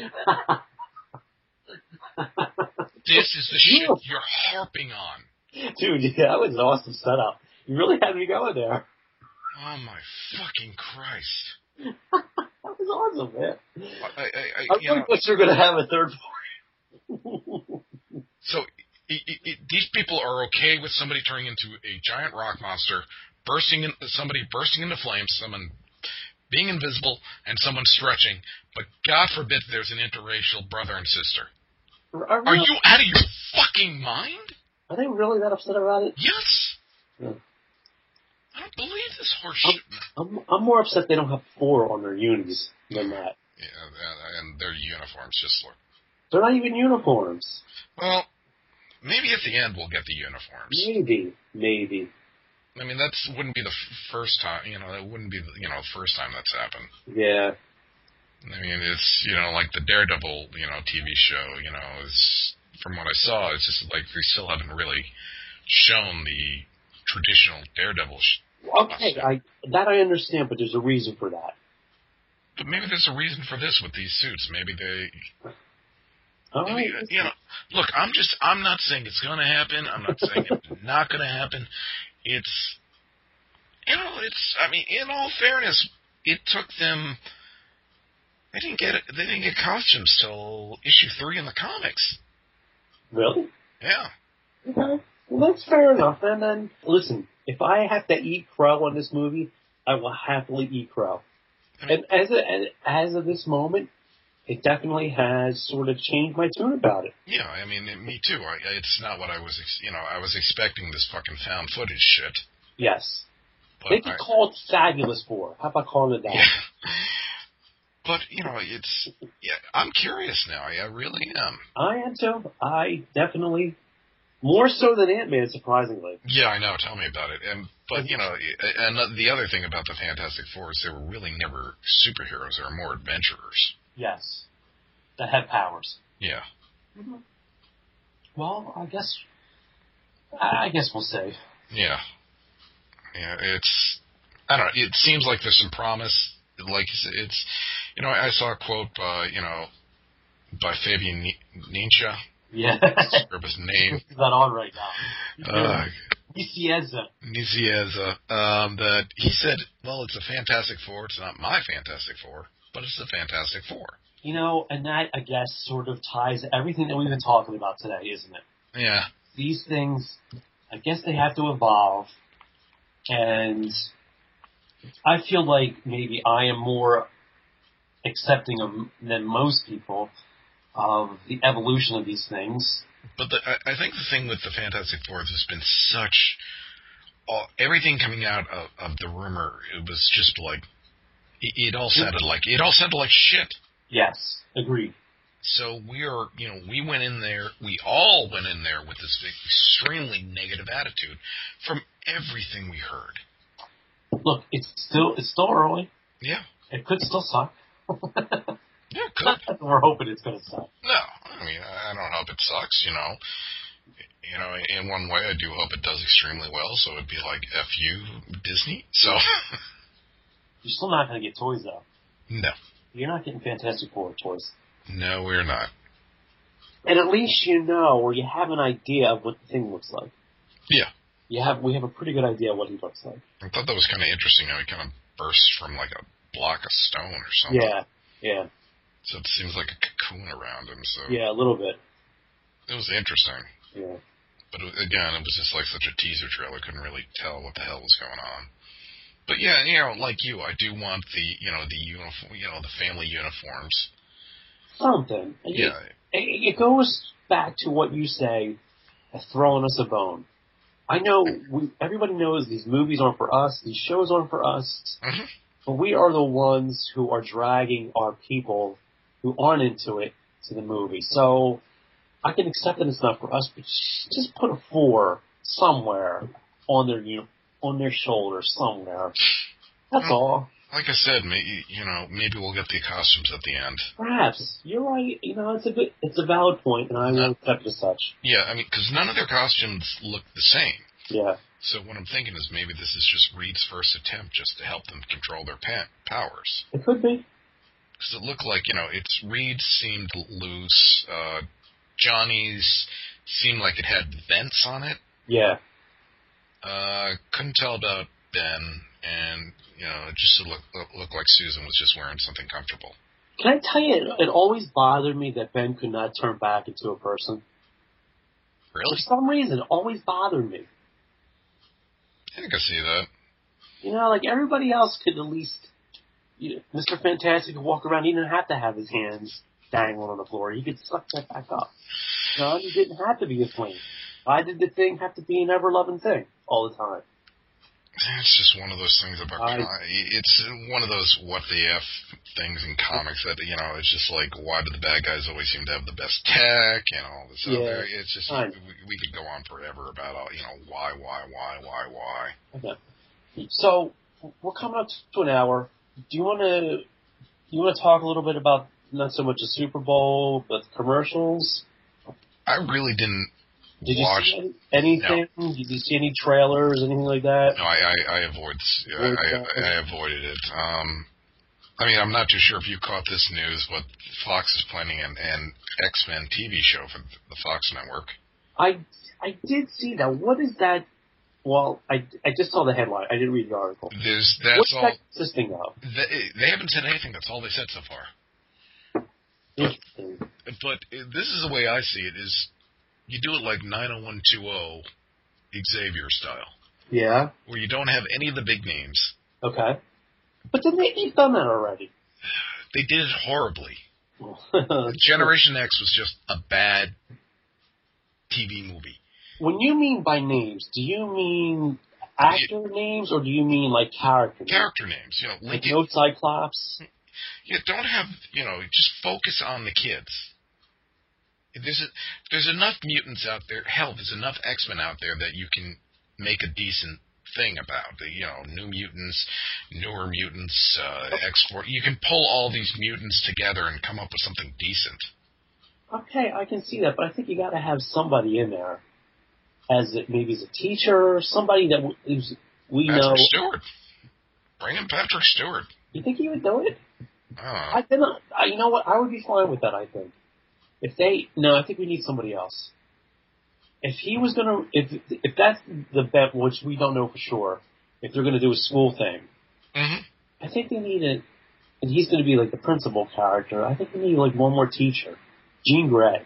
B: This is the shit you're harping on.
A: Dude, yeah, that was an awesome setup. You really had me going there.
B: Oh my fucking Christ.
A: That was awesome, man.
B: I
A: really thought you were going to have a third part.
B: So, these people are okay with somebody turning into a giant rock monster, somebody bursting into flames, someone being invisible, and someone stretching, but God forbid there's an interracial brother and sister. Are you out of your fucking mind?
A: Are they really that upset about it?
B: Yes.
A: Yeah.
B: I don't believe this horseshit.
A: I'm more upset they don't have 4 on their unis than that.
B: Yeah, and their uniforms just look...
A: They're not even uniforms.
B: Well, maybe at the end we'll get the uniforms.
A: Maybe.
B: I mean, that wouldn't be the first time, that wouldn't be the first time that's happened.
A: Yeah.
B: I mean, it's, like the Daredevil, TV show, it's, from what I saw, it's just like they still haven't really shown the traditional Daredevil
A: Okay, I understand, but there's a reason for that.
B: But maybe there's a reason for this with these suits. Maybe they...
A: Right.
B: Look, I'm not saying it's going to happen. I'm not saying it's not going to happen. It's, I mean, in all fairness, it took them, they didn't get costumes till issue 3 in the comics. Really? Yeah.
A: Okay. Well, that's fair enough. And then, listen, if I have to eat crow on this movie, I will happily eat crow. I mean, and as of this moment, it definitely has sort of changed my tune about it.
B: Yeah, I mean, me too. It's not what I was, I was expecting this fucking found footage shit.
A: Yes. But they could call it Fabulous Four. How about calling it that?
B: Yeah. But, I'm curious now. I really am.
A: I am too. I definitely, more so than Ant-Man, surprisingly.
B: Yeah, I know. Tell me about it. But, and the other thing about the Fantastic Four is they were really never superheroes. They were more adventurers.
A: Yes. That had powers.
B: Yeah.
A: Mm-hmm. Well, I guess we'll see.
B: Yeah. Yeah, I don't know, it seems like there's some promise. Like, it's, I saw a quote, by Fabian Nietzsche.
A: Yeah.
B: Describe his name.
A: Is that on right now?
B: Nicieza. That he said, well, it's a Fantastic Four. It's not my Fantastic Four, but it's the Fantastic Four.
A: And that, I guess, sort of ties everything that we've been talking about today, isn't it?
B: Yeah.
A: These things, I guess they have to evolve, and I feel like maybe I am more accepting than most people of the evolution of these things.
B: But I think the thing with the Fantastic Four has been such... everything coming out of the rumor, it was just like... It all sounded like shit.
A: Yes, agreed.
B: So we went in there, we all went in there with this extremely negative attitude from everything we heard.
A: Look, it's still early.
B: Yeah.
A: It could still suck.
B: Yeah, it could.
A: We're hoping it's going to suck.
B: No, I mean, I don't hope it sucks, you know. You know, in one way, I do hope it does extremely well, so it'd be like, F you, Disney. So.
A: You're still not going to get toys, though.
B: No.
A: You're not getting Fantastic Four toys.
B: No, we're not.
A: And at least you know, or you have an idea of what the thing looks like.
B: Yeah.
A: We have a pretty good idea of what he looks like.
B: I thought that was kind of interesting how he kind of bursts from like a block of stone or something.
A: Yeah.
B: So it seems like a cocoon around him. So
A: yeah, a little bit.
B: It was interesting.
A: Yeah.
B: But again, it was just like such a teaser trailer. Couldn't really tell what the hell was going on. But yeah, you know, like you, I do want the uniform, the family uniforms.
A: Something.
B: Yeah.
A: It goes back to what you say, throwing us a bone. I know everybody knows these movies aren't for us, these shows aren't for us, but we are the ones who are dragging our people who aren't into it to the movie. So I can accept that it's not for us, but just put a 4 somewhere on their shoulder somewhere. That's all.
B: Like I said, maybe we'll get the costumes at the end.
A: Perhaps. You're right. It's a valid point, and I will accept it as such.
B: Yeah, I mean, because none of their costumes look the same.
A: Yeah.
B: So what I'm thinking is maybe this is just Reed's first attempt just to help them control their powers.
A: It could be.
B: Because it looked like, it's Reed seemed loose. Johnny's seemed like it had vents on it.
A: Yeah.
B: Couldn't tell about Ben, and it just looked like Susan was just wearing something comfortable.
A: Can I tell you, it always bothered me that Ben could not turn back into a person.
B: Really?
A: For some reason, it always bothered me.
B: I think I see that.
A: Like everybody else could at least, Mr. Fantastic could walk around. He didn't have to have his hands dangling on the floor. He could suck that back up. He didn't have to be a swing. Why did the thing have to be an ever-loving thing all the time?
B: It's just one of those things about it's one of those what the F things in comics that, it's just like, why do the bad guys always seem to have the best tech and all this other. It's just, we could go on forever about all, why.
A: Okay. So, we're coming up to an hour. Do you want to talk a little bit about not so much the Super Bowl, but the commercials?
B: I really didn't.
A: Did you see anything? No. Did you see any trailers, anything like that?
B: No, I avoided it. I mean, I'm not too sure if you caught this news, but Fox is planning an X-Men TV show for the Fox network.
A: I did see that. What is that? Well, I just saw the headline. I didn't read the article. What's that consisting of?
B: They haven't said anything. That's all they said so far.
A: Interesting.
B: But this is the way I see it, is you do it like 90120 Xavier style.
A: Yeah.
B: Where you don't have any of the big names.
A: Okay. But they've done that already.
B: They did it horribly. Generation X was just a bad TV movie.
A: When you mean by names, do you mean actor names or do you mean like character names?
B: Character names.
A: Like no Cyclops?
B: You don't have, just focus on the kids. There's enough mutants out there. Hell, there's enough X-Men out there that you can make a decent thing about. New mutants, newer mutants, X-Force. You can pull all these mutants together and come up with something decent.
A: Okay, I can see that, but I think you got to have somebody in there maybe as a teacher, somebody that we know.
B: Patrick Stewart. Bring in Patrick Stewart.
A: You think he would do it?
B: I
A: don't know. You know what? I would be fine with that, I think. I think we need somebody else. If he was if that's the bet, which we don't know for sure, if they're gonna do a school thing, I think they need and he's gonna be like the principal character. I think we need like one more teacher, Jean Grey.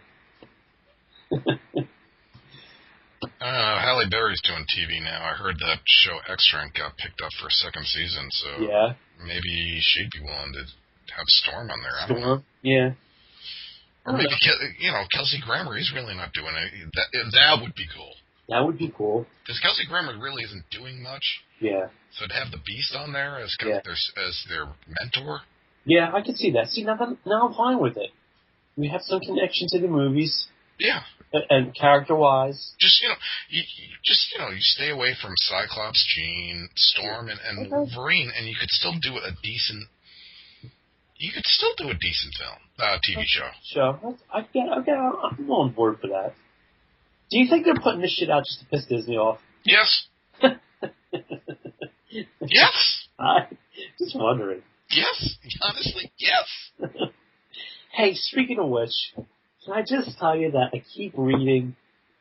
B: Halle Berry's doing TV now. I heard that show X-Strength got picked up for a second season, so maybe she'd be willing to have Storm on there. I don't know.
A: Yeah.
B: Or maybe, Kelsey Grammer, he's really not doing it. That would be cool.
A: That would be cool.
B: Because Kelsey Grammer really isn't doing much.
A: Yeah.
B: So to have the Beast on there as kind of as their mentor.
A: Yeah, I can see that. See, now I'm fine with it. We have some connection to the movies.
B: Yeah.
A: And character-wise.
B: Just, you stay away from Cyclops, Jean, Storm, and Wolverine, and you could still do a decent You could still do a decent film, TV show.
A: Sure. I'm on board for that. Do you think they're putting this shit out just to piss Disney off?
B: Yes. Yes.
A: Just wondering.
B: Yes. Honestly, yes.
A: Hey, speaking of which, can I just tell you that I keep reading,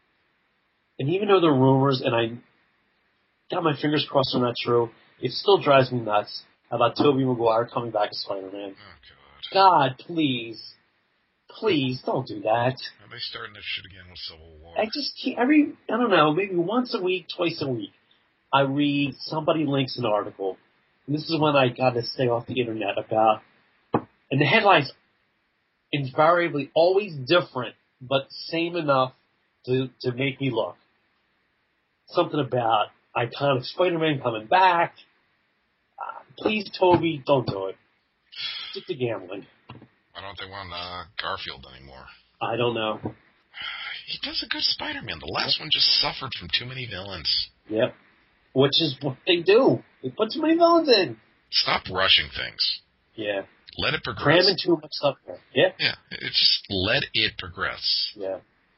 A: and even though the rumors, and I got my fingers crossed they're not true, it still drives me nuts about Tobey Maguire coming back as Spider-Man.
B: Oh,
A: God, please. Please, don't do that.
B: Are they starting this shit again with Civil War?
A: I just keep, I don't know, maybe once a week, twice a week, I read, somebody links an article, and this is when I gotta stay off the internet about, and the headline's invariably always different, but same enough to make me look. Something about iconic Spider-Man coming back. Please, Toby, don't do it. Stick to gambling.
B: Why don't they want Garfield anymore?
A: I don't know.
B: He does a good Spider-Man. The last one just suffered from too many villains.
A: Yep. Which is what they do. They put too many villains in.
B: Stop rushing things.
A: Yeah.
B: Let it progress.
A: Cramming too much stuff there. Yeah.
B: Yeah. It's just let it progress.
A: Yeah.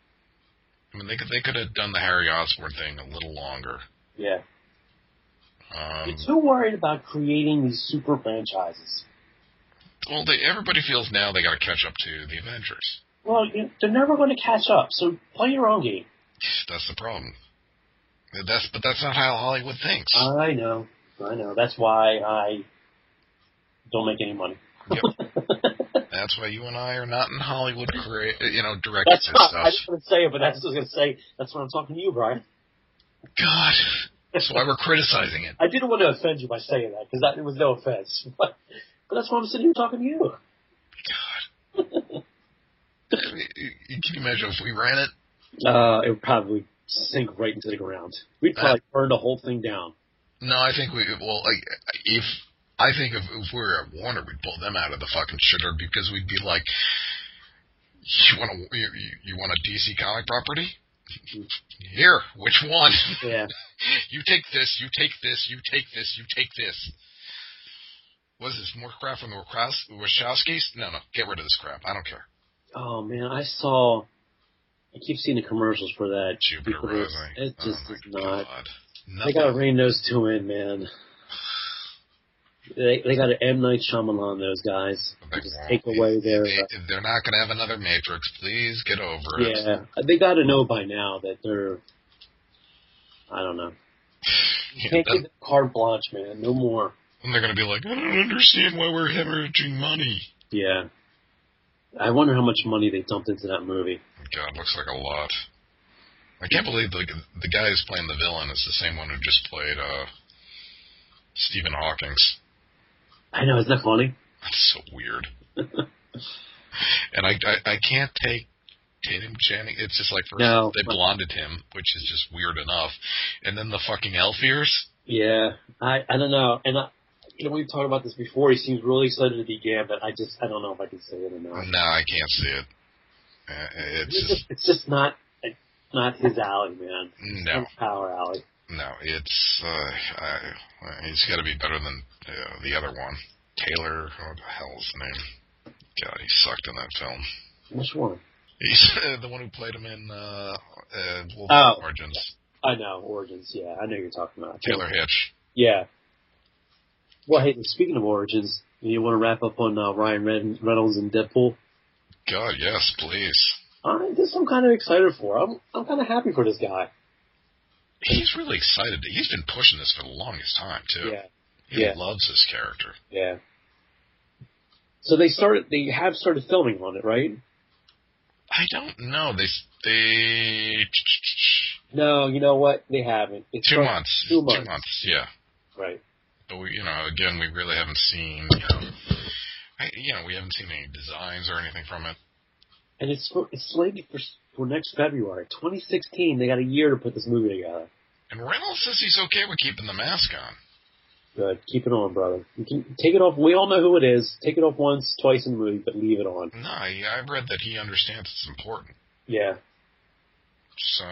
B: I mean, they could have done the Harry Osborn thing a little longer.
A: Yeah. You're too worried about creating these super franchises.
B: Well, everybody feels now they got to catch up to the Avengers.
A: Well, they're never going to catch up, so play your own game.
B: That's the problem. But that's not how Hollywood thinks.
A: I know. That's why I don't make any money.
B: Yep. That's why you and I are not in Hollywood, directing
A: this stuff. I
B: just
A: want to say it, but that's what I was going to say. That's what I'm talking to you, Brian.
B: God. That's why we're criticizing it.
A: I didn't want to offend you by saying that, because it was no offense. But that's why I'm sitting here talking to you.
B: God. Can you imagine if we ran it?
A: It would probably sink right into the ground. We'd probably burn the whole thing down.
B: No, I think if we were at Warner, we'd pull them out of the fucking shitter because we'd be like, you want a DC comic property? Here, which one?
A: Yeah.
B: You take this, you take this, you take this, you take this. What is this, more crap from the Wachowskis? No, get rid of this crap. I don't care.
A: Oh, man, I keep seeing the commercials for that.
B: Jupiter Rising.
A: It just is not.
B: Nothing.
A: They gotta rein those two in, man. They gotta M. Night Shyamalan, those guys. Just take away their...
B: They're not gonna have another Matrix. Please get over it.
A: Yeah, they gotta know by now that they're... I don't know. You can't give them carte blanche, man. No more.
B: And they're gonna be like, I don't understand why we're hemorrhaging money.
A: Yeah. I wonder how much money they dumped into that movie.
B: God, looks like a lot. I can't believe the guy who's playing the villain is the same one who just played Stephen Hawking's.
A: I know, isn't that funny?
B: That's so weird. And I can't take Tatum Channing. It's just like first they blonded him, which is just weird enough, and then the fucking elf ears.
A: Yeah, I don't know, and we've talked about this before. He seems really excited to be Gambit. I don't know if I can say it or not.
B: No, I can't see it.
A: It's just not his alley, man.
B: No.
A: It's power alley.
B: No, it's he's got to be better than the other one. Taylor, what the hell is his name? God, he sucked in that film.
A: Which one?
B: He's the one who played him in Wolverine Origins.
A: I know, Origins, yeah. I know you're talking about.
B: Taylor Hitch.
A: Yeah. Well, hey, speaking of Origins, you want to wrap up on Ryan Reynolds and Deadpool?
B: God, yes, please.
A: This I'm kind of excited for. I'm kind of happy for this guy.
B: He's really excited. He's been pushing this for the longest time, too.
A: Yeah.
B: He loves this character.
A: Yeah. So they have started filming on it, right?
B: I don't know. They
A: No, you know what? They haven't. It's
B: 2 months.
A: 2 months.
B: 2 months, yeah.
A: Right.
B: But again, we really haven't seen, we haven't seen any designs or anything from it.
A: And it's slated for next February, 2016. They got a year to put this movie together.
B: And Reynolds says he's okay with keeping the mask on.
A: Good. Keep it on, brother. You can take it off. We all know who it is. Take it off once, twice in the movie, but leave it on.
B: No, I've read that he understands it's important.
A: Yeah.
B: So,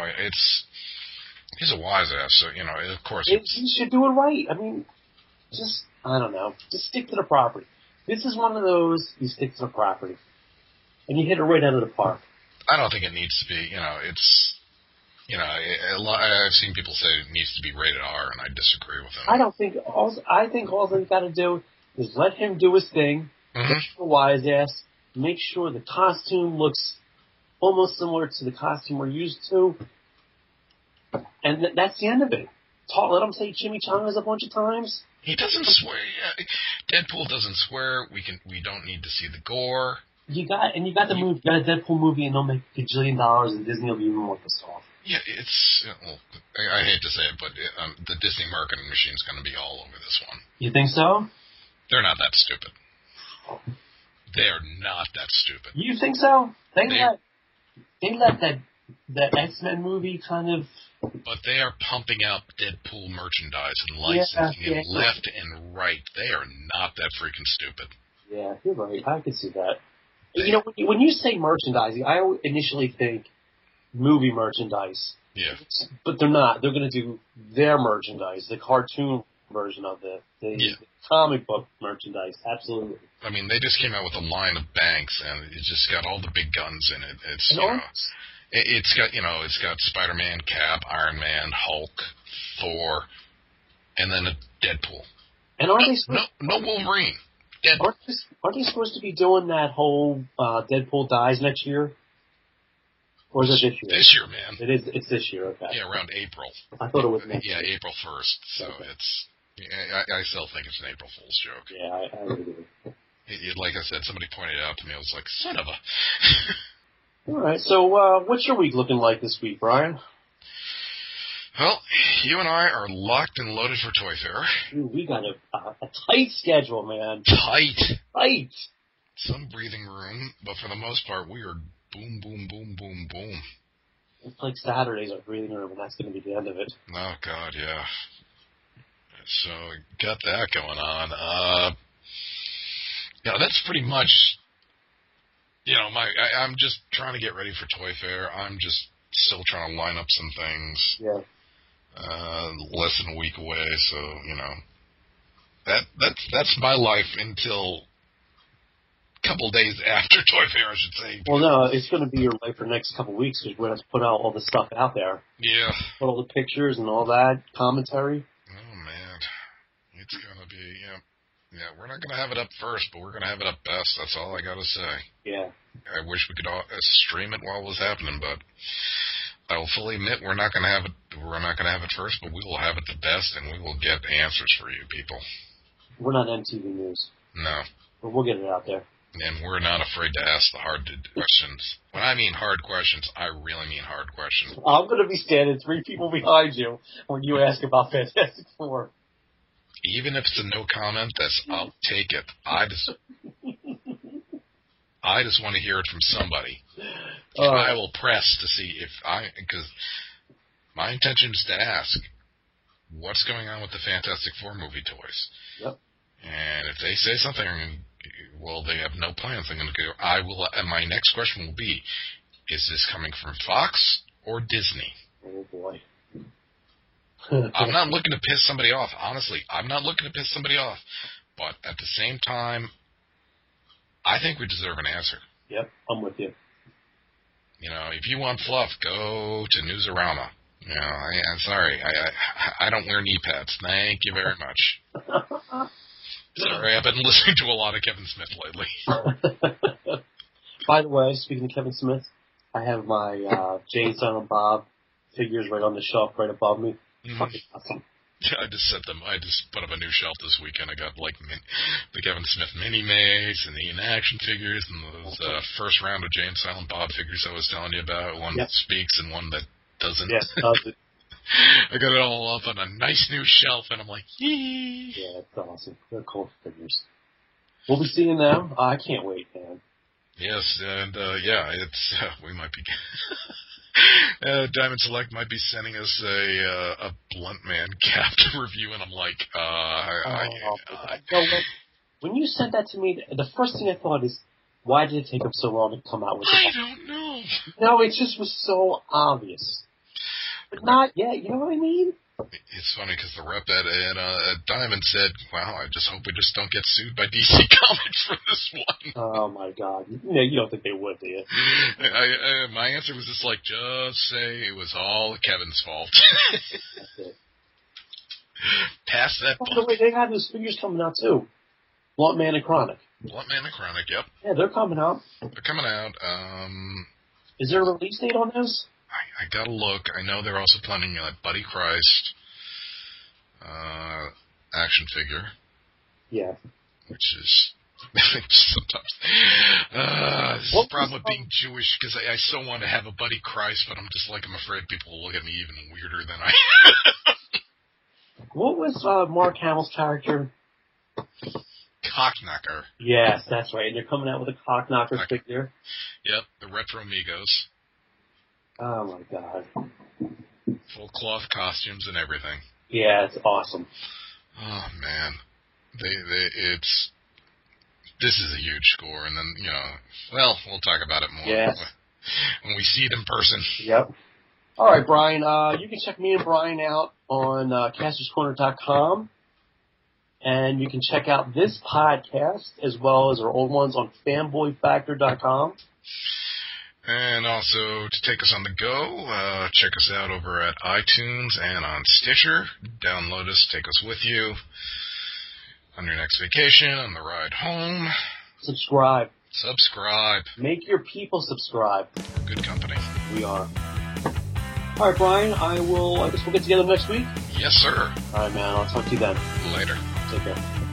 B: he's a wise ass, so, of course.
A: He should do it right. I mean, I don't know. Just stick to the property. This is one of those, you stick to the property. And you hit it right out of the park.
B: I don't think it needs to be, it's, I've seen people say it needs to be rated R, and I disagree with them.
A: I think all they've got to do is let him do his thing, get the wise ass, make sure the costume looks almost similar to the costume we're used to, and that's the end of it. Let him say chimichangas a bunch of times.
B: He doesn't swear. Deadpool doesn't swear. We don't need to see the gore. You got a
A: Deadpool movie, and they'll make $1 gajillion, and Disney will be even more pissed off.
B: Yeah, I hate to say it, but the Disney marketing machine's going to be all over this one.
A: You think so?
B: They're not that stupid. They're not that stupid.
A: You think so? They let that X-Men movie kind of...
B: But they are pumping out Deadpool merchandise and licensing it left and right. They are not that freaking stupid.
A: Yeah, you're right. I can see that. When you say merchandising, I initially think movie merchandise.
B: Yeah.
A: But they're not. They're going to do their merchandise, the cartoon version of it, the comic book merchandise. Absolutely.
B: I mean, they just came out with a line of banks, and it just got all the big guns in it. It's got Spider-Man, Cap, Iron Man, Hulk, Thor, and then a Deadpool.
A: And
B: no Wolverine.
A: Aren't they supposed to be doing that whole Deadpool dies next year? Or is it this year?
B: This year, man.
A: It's this year, okay.
B: Yeah, around April.
A: I thought it was next year.
B: Yeah, April 1st. So it's... I still think it's an April Fool's joke.
A: Yeah, I agree.
B: Like I said, somebody pointed it out to me. I was like, son of a...
A: All right, so what's your week looking like this week, Brian?
B: Well, you and I are locked and loaded for Toy Fair.
A: Dude, we got a tight schedule, man.
B: Tight. Some breathing room, but for the most part, we are boom, boom, boom, boom, boom.
A: It's like Saturday's our breathing room, and that's going to be the end of it.
B: Oh, God, yeah. So, got that going on. That's pretty much... I'm just trying to get ready for Toy Fair. I'm just still trying to line up some things.
A: Yeah.
B: Less than a week away, so that's my life until a couple days after Toy Fair, I should say.
A: Well, no, it's going to be your life for the next couple of weeks because we're going to put out all the stuff out there.
B: Yeah.
A: Put all the pictures and all that commentary.
B: Oh man, it's going to be Yeah, we're not going to have it up first, but we're going to have it up best. That's all I got to say.
A: Yeah.
B: I wish we could stream it while it was happening, but I will fully admit we're not going to have it. We're not going to have it first, but we will have it the best, and we will get answers for you people.
A: We're not MTV News.
B: No.
A: But we'll get it out there.
B: And we're not afraid to ask the hard questions. When I mean hard questions, I really mean hard questions.
A: I'm going to be standing 3 people behind you when you ask about Fantastic Four.
B: Even if it's a no comment, I'll take it. I just want to hear it from somebody. I will press to see because my intention is to ask, what's going on with the Fantastic Four movie toys?
A: Yep.
B: And if they say something, well, they have no plans, I'm going to go, and my next question will be, is this coming from Fox or Disney?
A: Oh, boy.
B: I'm not looking to piss somebody off. Honestly, I'm not looking to piss somebody off. But at the same time, I think we deserve an answer.
A: Yep, I'm with you.
B: If you want fluff, go to Newsarama. I'm sorry. I don't wear knee pads. Thank you very much. Sorry, I've been listening to a lot of Kevin Smith lately.
A: By the way, speaking of Kevin Smith, I have my Jay and Silent Bob figures right on the shelf right above me. Fucking awesome.
B: Yeah, I just put up a new shelf this weekend. I got the Kevin Smith mini-mates and the in-action figures and those first round of Jay and Silent Bob figures I was telling you about. One that speaks and one that doesn't.
A: Yes, doesn't.
B: I got it all up on a nice new shelf, and I'm like, yee.
A: Yeah, it's awesome. They're cool figures. We'll be seeing them. I can't wait, man.
B: Yes, and it's we might be. Diamond Select might be sending us a Blunt Man cap to review, and I'm like,
A: when you sent that to me, the first thing I thought is, why did it take them so long to come out with it?
B: I don't know.
A: No, it just was so obvious. But not yet, you know what I mean?
B: It's funny because the rep at Diamond said, "Wow, I just hope we just don't get sued by DC Comics for this one."
A: Oh my God! No, you don't think they would, do you?
B: My answer was just say it was all Kevin's fault.
A: That's it.
B: Pass that.
A: By the way, they have those figures coming out too. Blunt Man and Chronic.
B: Blunt Man and Chronic, yep.
A: Yeah, they're coming out.
B: They're coming out.
A: Is there a release date on those?
B: I gotta look. I know they're also planning a Buddy Christ action figure.
A: Yeah.
B: Which is sometimes. This is the problem with being Jewish, because I so want to have a Buddy Christ, but I'm afraid people will look at me even weirder than I am.
A: What was Mark Hamill's character?
B: Cockknocker.
A: Yes, that's right. And they're coming out with a Cockknocker figure.
B: Yep, the Retro Migos.
A: Oh my God.
B: Full cloth costumes and everything.
A: Yeah, it's awesome.
B: Oh man, this is a huge score, and then we'll talk about it more when we see it in person.
A: Yep. All right, Brian. You can check me and Brian out on casterscorner.com, and you can check out this podcast as well as our old ones on fanboyfactor.com.
B: And also, to take us on the go, check us out over at iTunes and on Stitcher. Download us, take us with you on your next vacation, on the ride home.
A: Subscribe.
B: Make
A: your people subscribe.
B: Good company.
A: We are. All right, Brian, I guess we'll get together next week?
B: Yes, sir.
A: All right, man. I'll talk to you then.
B: Later.
A: Take care.